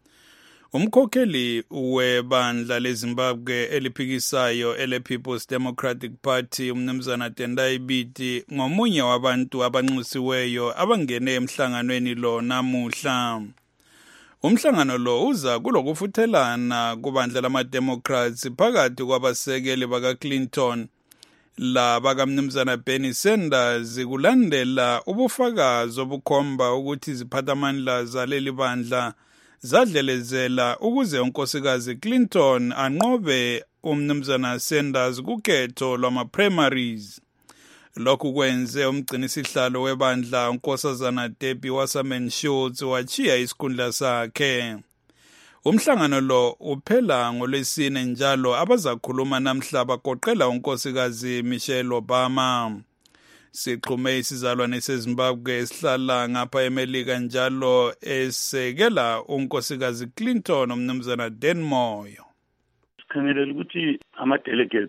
Umkhokheli webandla leZimbabwe eliphikisayo ele-People's Democratic Party uMnumzana Tendai Biti ngomunye wabantu abanxusiweyo abangene emhlanganweni lo namuhla. Umhlangano lo uza kulokufuthelana kubandla lama-Democrats phakathi kwabasekeli baka-Clinton labakaMnumzana Bernie Sanders kulandela ubufakazi obukhomba ukuthi iziphathamandla zaleli bandla zadlelezela ukuze unkosikazi Clinton anqobe uMnumzana Sanders kukhetho lwama-primaries. Lokhu kwenze umgcinisihlalo webandla unkosazana Debbie Wasserman Schultz wachiya isikhundla sakhe. Umhlangano lo uphela ngoLwesine njalo abazakhuluma namhla bagoqela unkosikazi Michelle Obama. Sixhume isizalwane seZimbabwe esihlala ngapha eMelika njalo esekela unkosikazi Clinton uMnumzana Dan Moyo. Sikhangelela ukuthi ama-delegates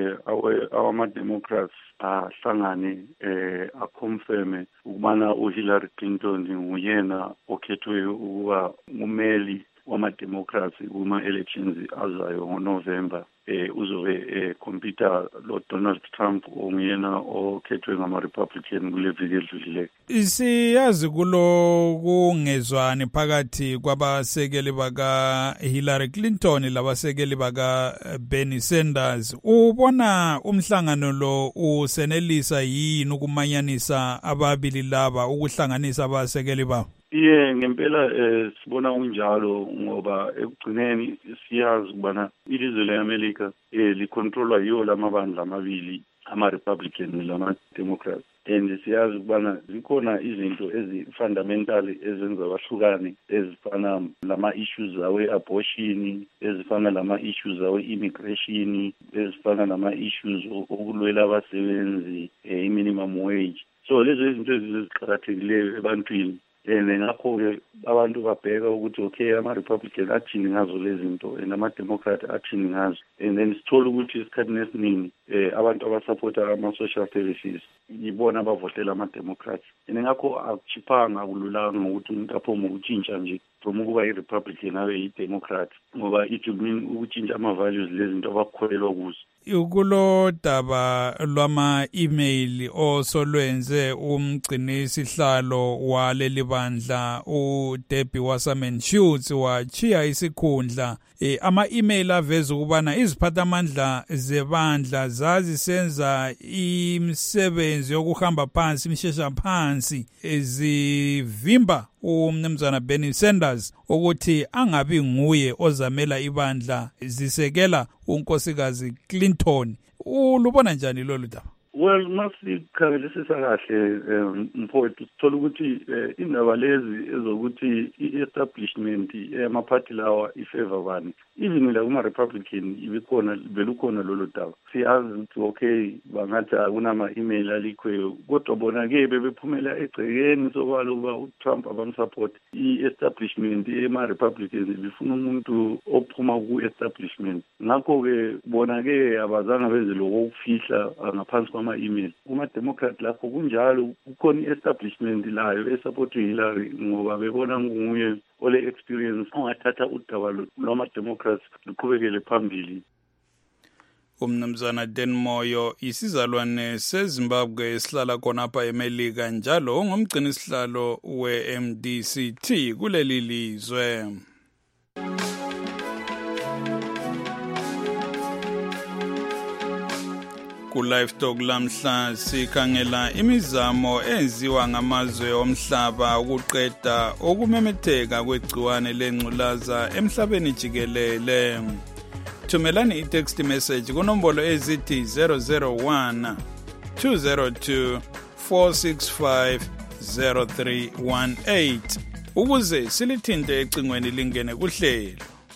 awama-Democrats ahlangane aconfirme ukubana uHillary Clinton nguyena okhethwe ukuba ngumeli wama-Democrats kuma-elections azayo ngoNovember. Uzobe compete lo Donald Trump onguyena okhethwe ngama-Republican kule viki edlulileyo. Siyazi kulo kungezwani phakathi kwabasekeli baka Hillary Clinton labasekeli baka Bernie Sanders. Ubona umhlangano lo usenelisa yini ukumanyanisa ababili laba ukuhlanganisa abasekeli babo? Ngempela sibona unjalo ngoba ekugcineni siyazi ukubana ilizwe leAmerica licontrolwa yiwo lamabandla amabili, ama-Republican lama-Democrats. And siyazi ukubana zikhona izinto ezi-fundamental ezenza bahlukane ezifana lama-issues awe-abortion, ezifana lama-issues awe-immigration, ezifana lama-issues okulwela abasebenzi, i-minimum wage. So lezo izinto eziqakathekileyo ebantwini. Ngakho-ke abantu babheka ukuthi okay ama-Republican athini ngazo lezi zinto and ama-Democrat athini ngazo, and then sithola ukuthi esikhathini esiningi abantu abasupporta ama-social services yibona abavotela ama-Democrats. And ngakho akuchiphanga akululanga ngokuthi umuntu aphoma ukutshintsha nje from ukuba i-Republican abe yi-Democrat ngoba it will mean ukutshintsha ama-values lezi zinto abakholelwa kuzo. Kulo daba lwama-email osolwenze umgcinisihlalo waleli bandla uDebbie Wasserman Schultz wachiya isikhundla. Ama-email aveza ukubana iziphathamandla zebandla zazisenza imisebenzi yokuhamba phansi imshesha phansi zivimba uMnumzana Bernie Sanders ukuthi angabi nguye ozamela ibandla zisekela unkosikazi Clinton. Ulubona njani lolu daba? Well, masikhangelisisa kahle mfowethu sithola ukuthi indaba lezi ezokuthi i-establishment yamaphathi lawa ifavor bani even la kuma-Republican belukhona lolo daba. Siyazi ukuthi okay bangathi akunama-email alikwe kodwa bona-ke bebephumela egcekeni sobala ukuba uTrump abamsupport. I-establishment ema-Republicans befuna umuntu ophuma ku-establishment. Ngakho-ke bona-ke abazange benze lokho ukufihla ngaphansi kwama-email. Kuma-Democrat lakho kunjalo kukhona i-establishment layo esupportwe Hillary ngoba bebona nguye ole-experience ongathatha udaba lwama-Democrats luqhubekele phambili. Umnumzana Dan Moyo isizalwane seZimbabwe esihlala khonapha eMelika njalo ngumgcini sihlalo we-MDCT kuleli lizwe. Ku-Livestock lamhla sikhangela imizamo enziwa ngamazwe omhlaba ukuqeda ukumemetheka kwegciwane lengculaza emhlabeni jikelele. Thumelani i-text message kunombolo ezithi 001 202 465 0318 ukuze silithinte ecingweni lingene kuhlelo.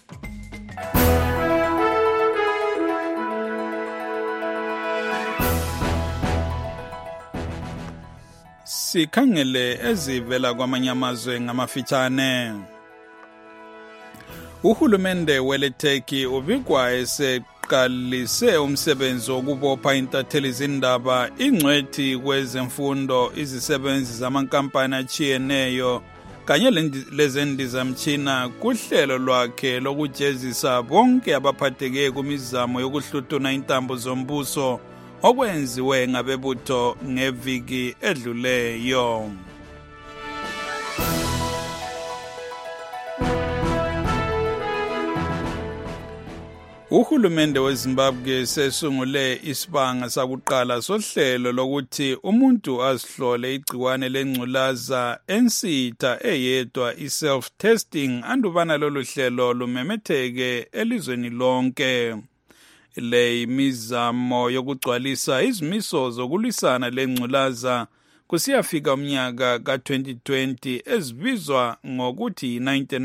Sikhangele ezivela kwamanye amazwe ngamafitshane. Uhulumende weleTurkey ubikwa eseqalise umsebenzi wokubopha intatheli zindaba ingcwethi kwezemfundo izisebenzi zamankampani achiyeneyo kanye lezendizamtshina kuhlelo lwakhe lokujezisa bonke abaphatheke kumizamo yokuhlutuna intambo zombuso okwenziwe ngabebutho ngeviki edluleyo. Uhulumende weZimbabwe sesungule isibanga sakuqala sohlelo lokuthi umuntu azihlole igciwane lengculaza ensitha eyedwa i-self-testing andubana lolu hlelo lumemetheke elizweni lonke. Le imizamo yokugcwalisa izimiso zokulwisana lengculaza kusiyafika umnyaka ka-2020 ezibizwa ngokuthi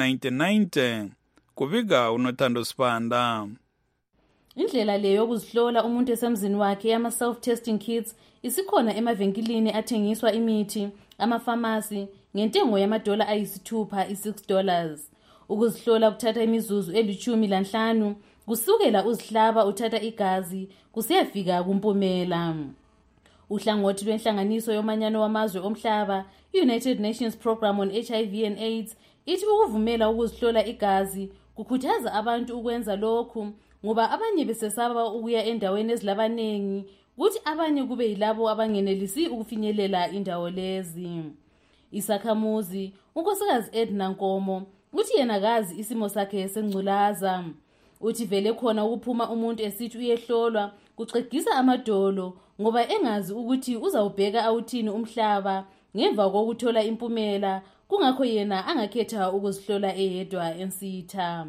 1990 kubika uNothando Sibanda. Indlela le yokuzihlola umuntu esemzini wakhe ama-self-testing kits isikhona emavenkilini athengiswa imithi, amafamasi, ngentengo yamadola ayisithupha $6. Ukuzihlola kuthatha imizuzu eli-15 kusukela uzihlaba uthatha igazi kusiyafika kumpumela. Uhlangothi lwenhlanganiso yomanyano wamazwe omhlaba, United Nations Program on HIV and AIDS, ithi ukuvumela ukuzihlola igazi kukhuthaza abantu ukwenza lokhu ngoba abanye besesaba ukuya endaweni ezilabanengi kuthi abanye kube yilabo abangenelisi ukufinyelela indawo lezi. Isakhamuzi unkosikazi Edna Nkomo uthi yena kazi isimo sakhe sengculaza. Uthi vele khona ukuphuma umuntu esithi uyehlolwa kucegisa amadolo ngoba engazi ukuthi uzawubheka awuthini umhlaba ngemva kokuthola impumela, kungakho yena angakhetha ukuzihlola eyedwa ensitha.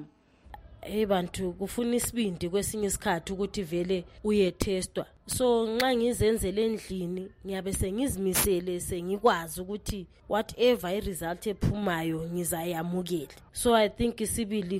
Bantu kufuna isibindi kwesinye isikhathi ukuthi vele uyetestwa. So nxa ngizenzele endlini ngiyabe sengizimisele sengikwazi ukuthi whatever iresult ephumayo ngizayamukela. So I think isibili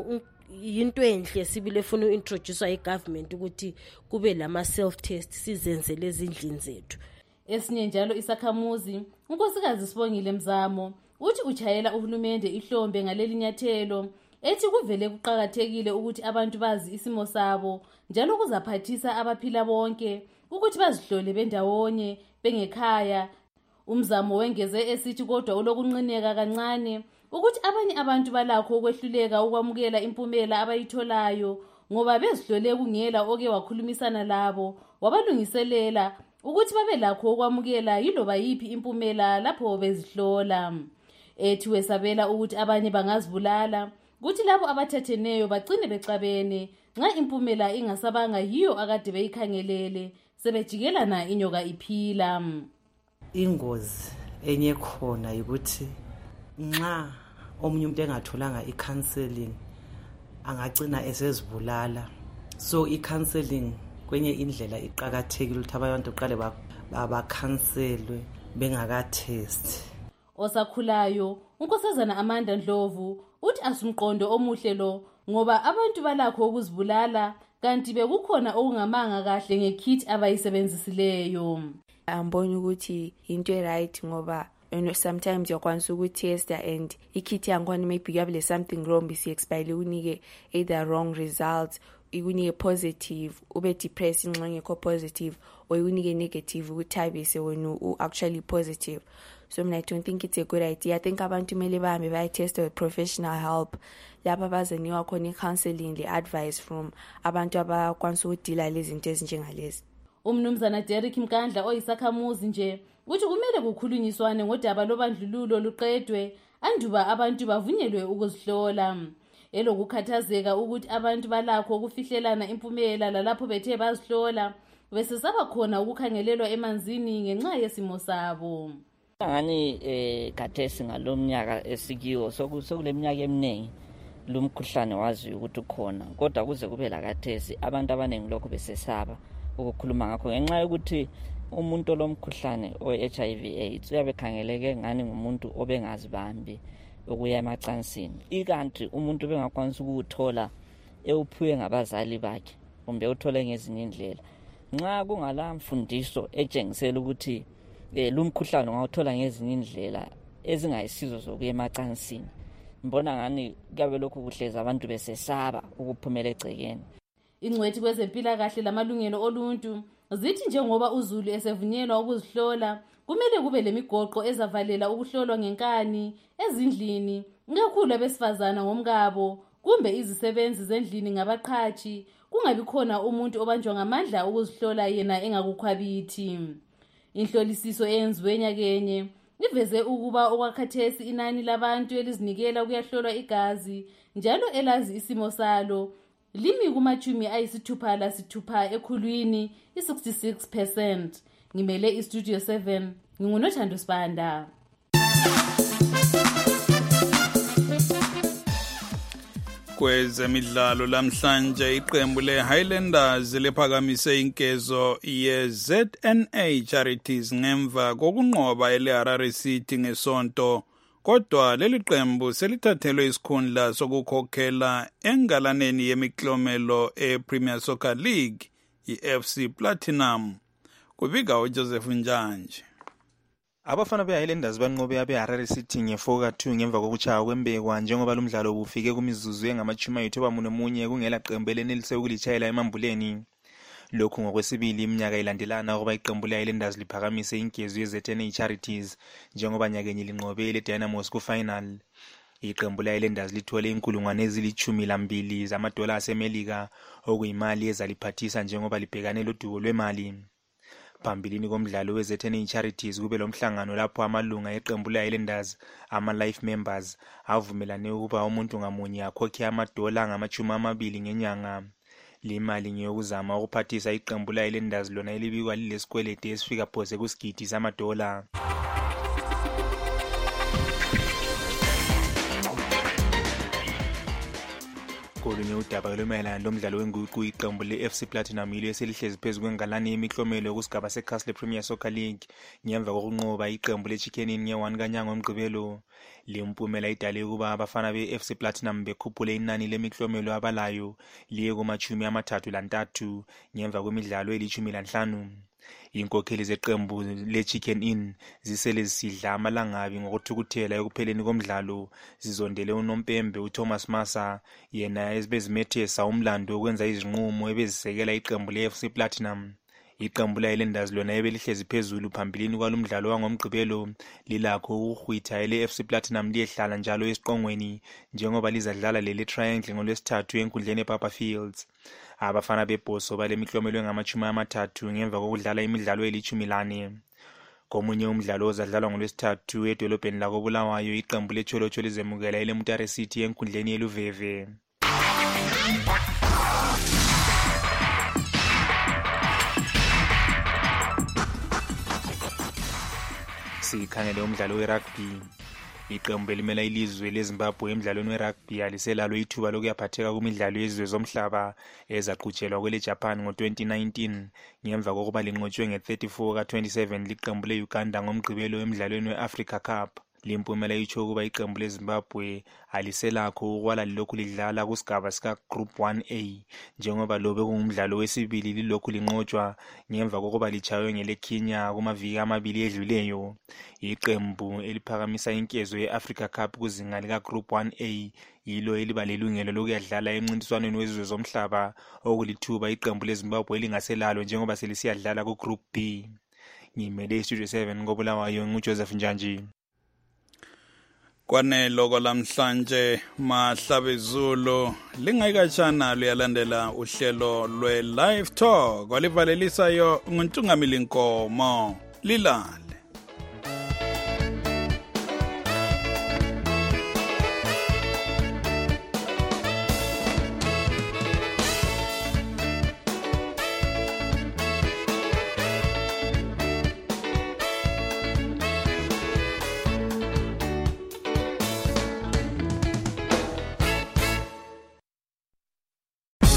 into enhle sibile efuna uintroduce igovernment ukuthi kube lama self test sizenzele ezindlini zethu. Esinye njalo isakhamuzi unkosikazi Sibongile Mzamo uthi uchayela uhulumende ihlombe ngaleli nyathelo ethi kuvele kuqhakathekile ukuthi abantu bazi isimo sabo njalo kuzaphathisa abaphila bonke ukuthi bazihlole bendawonye bengekhaya. Umzamo wengeze esithi kodwa ulokunqineka kancane ukuthi abanye abantu balakho ukwehluleka ukwamukela impumela abayitholayo ngoba bezihlole kungela oke wakhulumisana labo wabalungiselela ukuthi babe lakho ukwamukela yiloba yipi impumela lapho bezihlola. Ethi wesabela ukuthi abanye bangazibulala kuthi labo abathetheneyo bagcine becabene nxa impumela ingasabanga yiyo akade beyikhangelele sebejikelana inyoka iphila. Ingozi enye khona ukuthi nxa omunye umuntu engatholanga i-counseling angagcina esezibulala. So i-counseling kwenye indlela iqakathekile ukuthi abantu qale bakhanselwe bengakathesti. Osakhulayo unkosazana Amanda Ndlovu uthi asumqondo omuhle lo ngoba abantu balakho ukuzibulala kanti bekukhona okungamanga kahle ngekit abayisebenzisileyo. Amboni ukuthi into right ngoba sometimes uyakwanisa ukutesta and ikit yankhona maybe kuyabule something wrong bisi expire unike either wrong results, ikunike positive ube depressed nxa ngekho positive or ikunike negative ukuthabise wena actually positive. So I don't think it's a good idea. I think abantu kumele bahambe bayitest with professional help lapha bazaniwa khona counseling le advice from abantu abakwanisa ukudila lezi zinto ezinjengalezi. Umnumzana Derek Mkandla oyisakhamuzi nje uthi kumele kukhulunyiswane ngodaba lobandlululo luqedwe anduba abantu bavunyelwe ukuzihlola. Elokukhathazeka ukuthi abantu balakho ukufihlelana impumela lalapho bethe bazihlola bese saba khona ukukhangelelwa emanzini ngenxa yesimo sabo. Ngani kathesi ngalomnyaka esikiwo sokule minyaka eminingi lumkhuhlane wazi ukuthi ukhona kodwa kuze kube la kathesi abantu abaningi lokho besesaba ukukhuluma ngakho ngenxa yokuthi umuntu lomkhuhlane oHIV AIDS uyabe khangeleke ngani ngumuntu obengazibambi ukuya emacansini ikanti umuntu bengakwanisa ukuthola ewuphiwe ngabazali bakhe kumbe uthole ngezinye indlela nxa kungala mfundiso etshengisela ukuthi lumkhuhlane ungawuthola ngezinye indlela ezingayisizo zokuya emacansini mbona ngani kuyabe lokhu kuhleza abantu besesaba ukuphumela egcekeni. Ingcwethi kwezempilakahle lamalungelo oluntu zithi njengoba uZulu esevunyelwa ukuzihlola kumele kube lemigoqo ezavalela ukuhlolwa ngenkani ezindlini kakhulu abesifazana ngomkabo kumbe izisebenzi zendlini ngabaqhathi kungabi khona umuntu obanjwa ngamandla ukuzihlola yena engakukhwabithi. Inhlolisiso eyenziwe nyakenye iveze ukuba okwakhathesi inani labantu elizinikela kuyahlolwa igazi njalo elazi isimo salo limi kuma-66 ekhulwini i-66%. Ngimele iStudio 7 ngingunothando Sibanda. Kwezemidlalo lamhlanje iqembu le-Highlanders liphakamise inkezo ye-ZNA Charities ngemva kokunqoba ele-Harare City ngesonto kodwa leli qembu selithathelwe isikhundla sokukhokhela engalaneni yemiklomelo e-Premier Soccer League i-FC Platinum. Kubika uJoseph Njanje. Abafana be-Highlanders banqobe abe-Harare City nge-4-2 ngemva kokuchaya kwembekwa njengoba lo mdlalo bufike kumizuzu engama-91 kungela qembu elenelise ukulitshayela emambuleni. Lokhu ngokwesibili iminyaka ilandelana ukuba iqembu le-Highlanders liphakamise inkezo ye-ZNA Charities njengoba nyakenye linqobe le-Dynamos ku-final. Iqembu le-Highlanders lithole $12,000 zamadola asemelika okuyimali ezaliphathisa njengoba libhekane lodubo lwemali. Phambilini komdlalo we-ZNA Charities kube lomhlangano lapho amalunga eqembu le-Highlanders ama-life members avumelane ukuba umuntu ngamunye akhokhe amadola angama-20 ngenyanga. Le mali ngeyokuzama ukuphathisa iqembu le-Highlanders lona elibikwa lilesikwelede esifika phose kusigidi samadola. Kolunye udaba lwemayelana lomdlalo wenguqu iqembu le-FC Platinum yilo eselihlezi phezu kwengalane yemiklomelo yokusigaba seCastle Premier Soccer League ngemva kokunqoba iqembu le-Chicken Inn nge-1 kaNyanga ngoMgqibelo. Le mpumela idale ukuba abafana be-FC Platinum bekhuphule inani lemiklomelo abalayo liye kuma-33 ngemva kwemidlalo eli-15. Inkokheli zeqembu le-Chicken Inn zisele zisidla amalangabi ngokuthukuthela ekupheleni komdlalo zizondele unompembe uThomas Massa yena ezibezimethesa umlando wokwenza izinqumo ebezisekela iqembu le-FC Platinum. Iqembu le-Highlanders lona ebelihlezi phezulu phambilini kwalomdlalo wangomgqibelo lilakho ukuhwitha ele-FC Platinum liyehlala njalo esiqongweni njengoba lizadlala leli triangle ngolwesithathu enkundleni ePapa Fields. Abafana bebhoso balemiklomelo engama-30 ngemva kokudlala imidlalo eli-14. Komunye umdlalo ozadlalwa ngolwesithathu edolobheni lakoBulawayo iqembu le-Cholocho lizemukela ele-Mutare City enkundleni yeLuveve. Sikhangele umdlalo we-rugby. iqembu elimela ilizwe leZimbabwe emidlalweni werugby aliselalo ithuba lokuyaphatheka kumidlalo yezizwe zomhlaba ezaqhutshelwa kwele Japan ngo-2019 ngemva kokuba linqotshwe nge-34 ka-27 liqembu le-Uganda ngomgqibelo emidlalweni we-Africa Cup. Limpumela itsho ukuba iqembu leZimbabwe aliselakho ukwala lilokhu lidlala kusigaba sika-Group 1A njengoba lobe kungumdlalo wesibili lilokhu linqotshwa ngemva kokuba litshaywe ngele-Kenya kumaviki amabili edluleyo. Iqembu eliphakamisa inkezo ye-Africa Cup kuzinga lika-Group 1A yilo eliba lelungelo lokuyadlala emncintiswaneni wezizwe zomhlaba okulithuba iqembu leZimbabwe elingaselalo njengoba selisiyadlala ku-Group B. Ngimele iStudio 7 ngobulawayo nguJoseph Njanji. Kwanelo kwalamhlanje Mahlabezulu lingayikatshana luyalandela uhlelo lwe-Live Talk walivalelisayo nguNtungamili Nkomo. Lilale.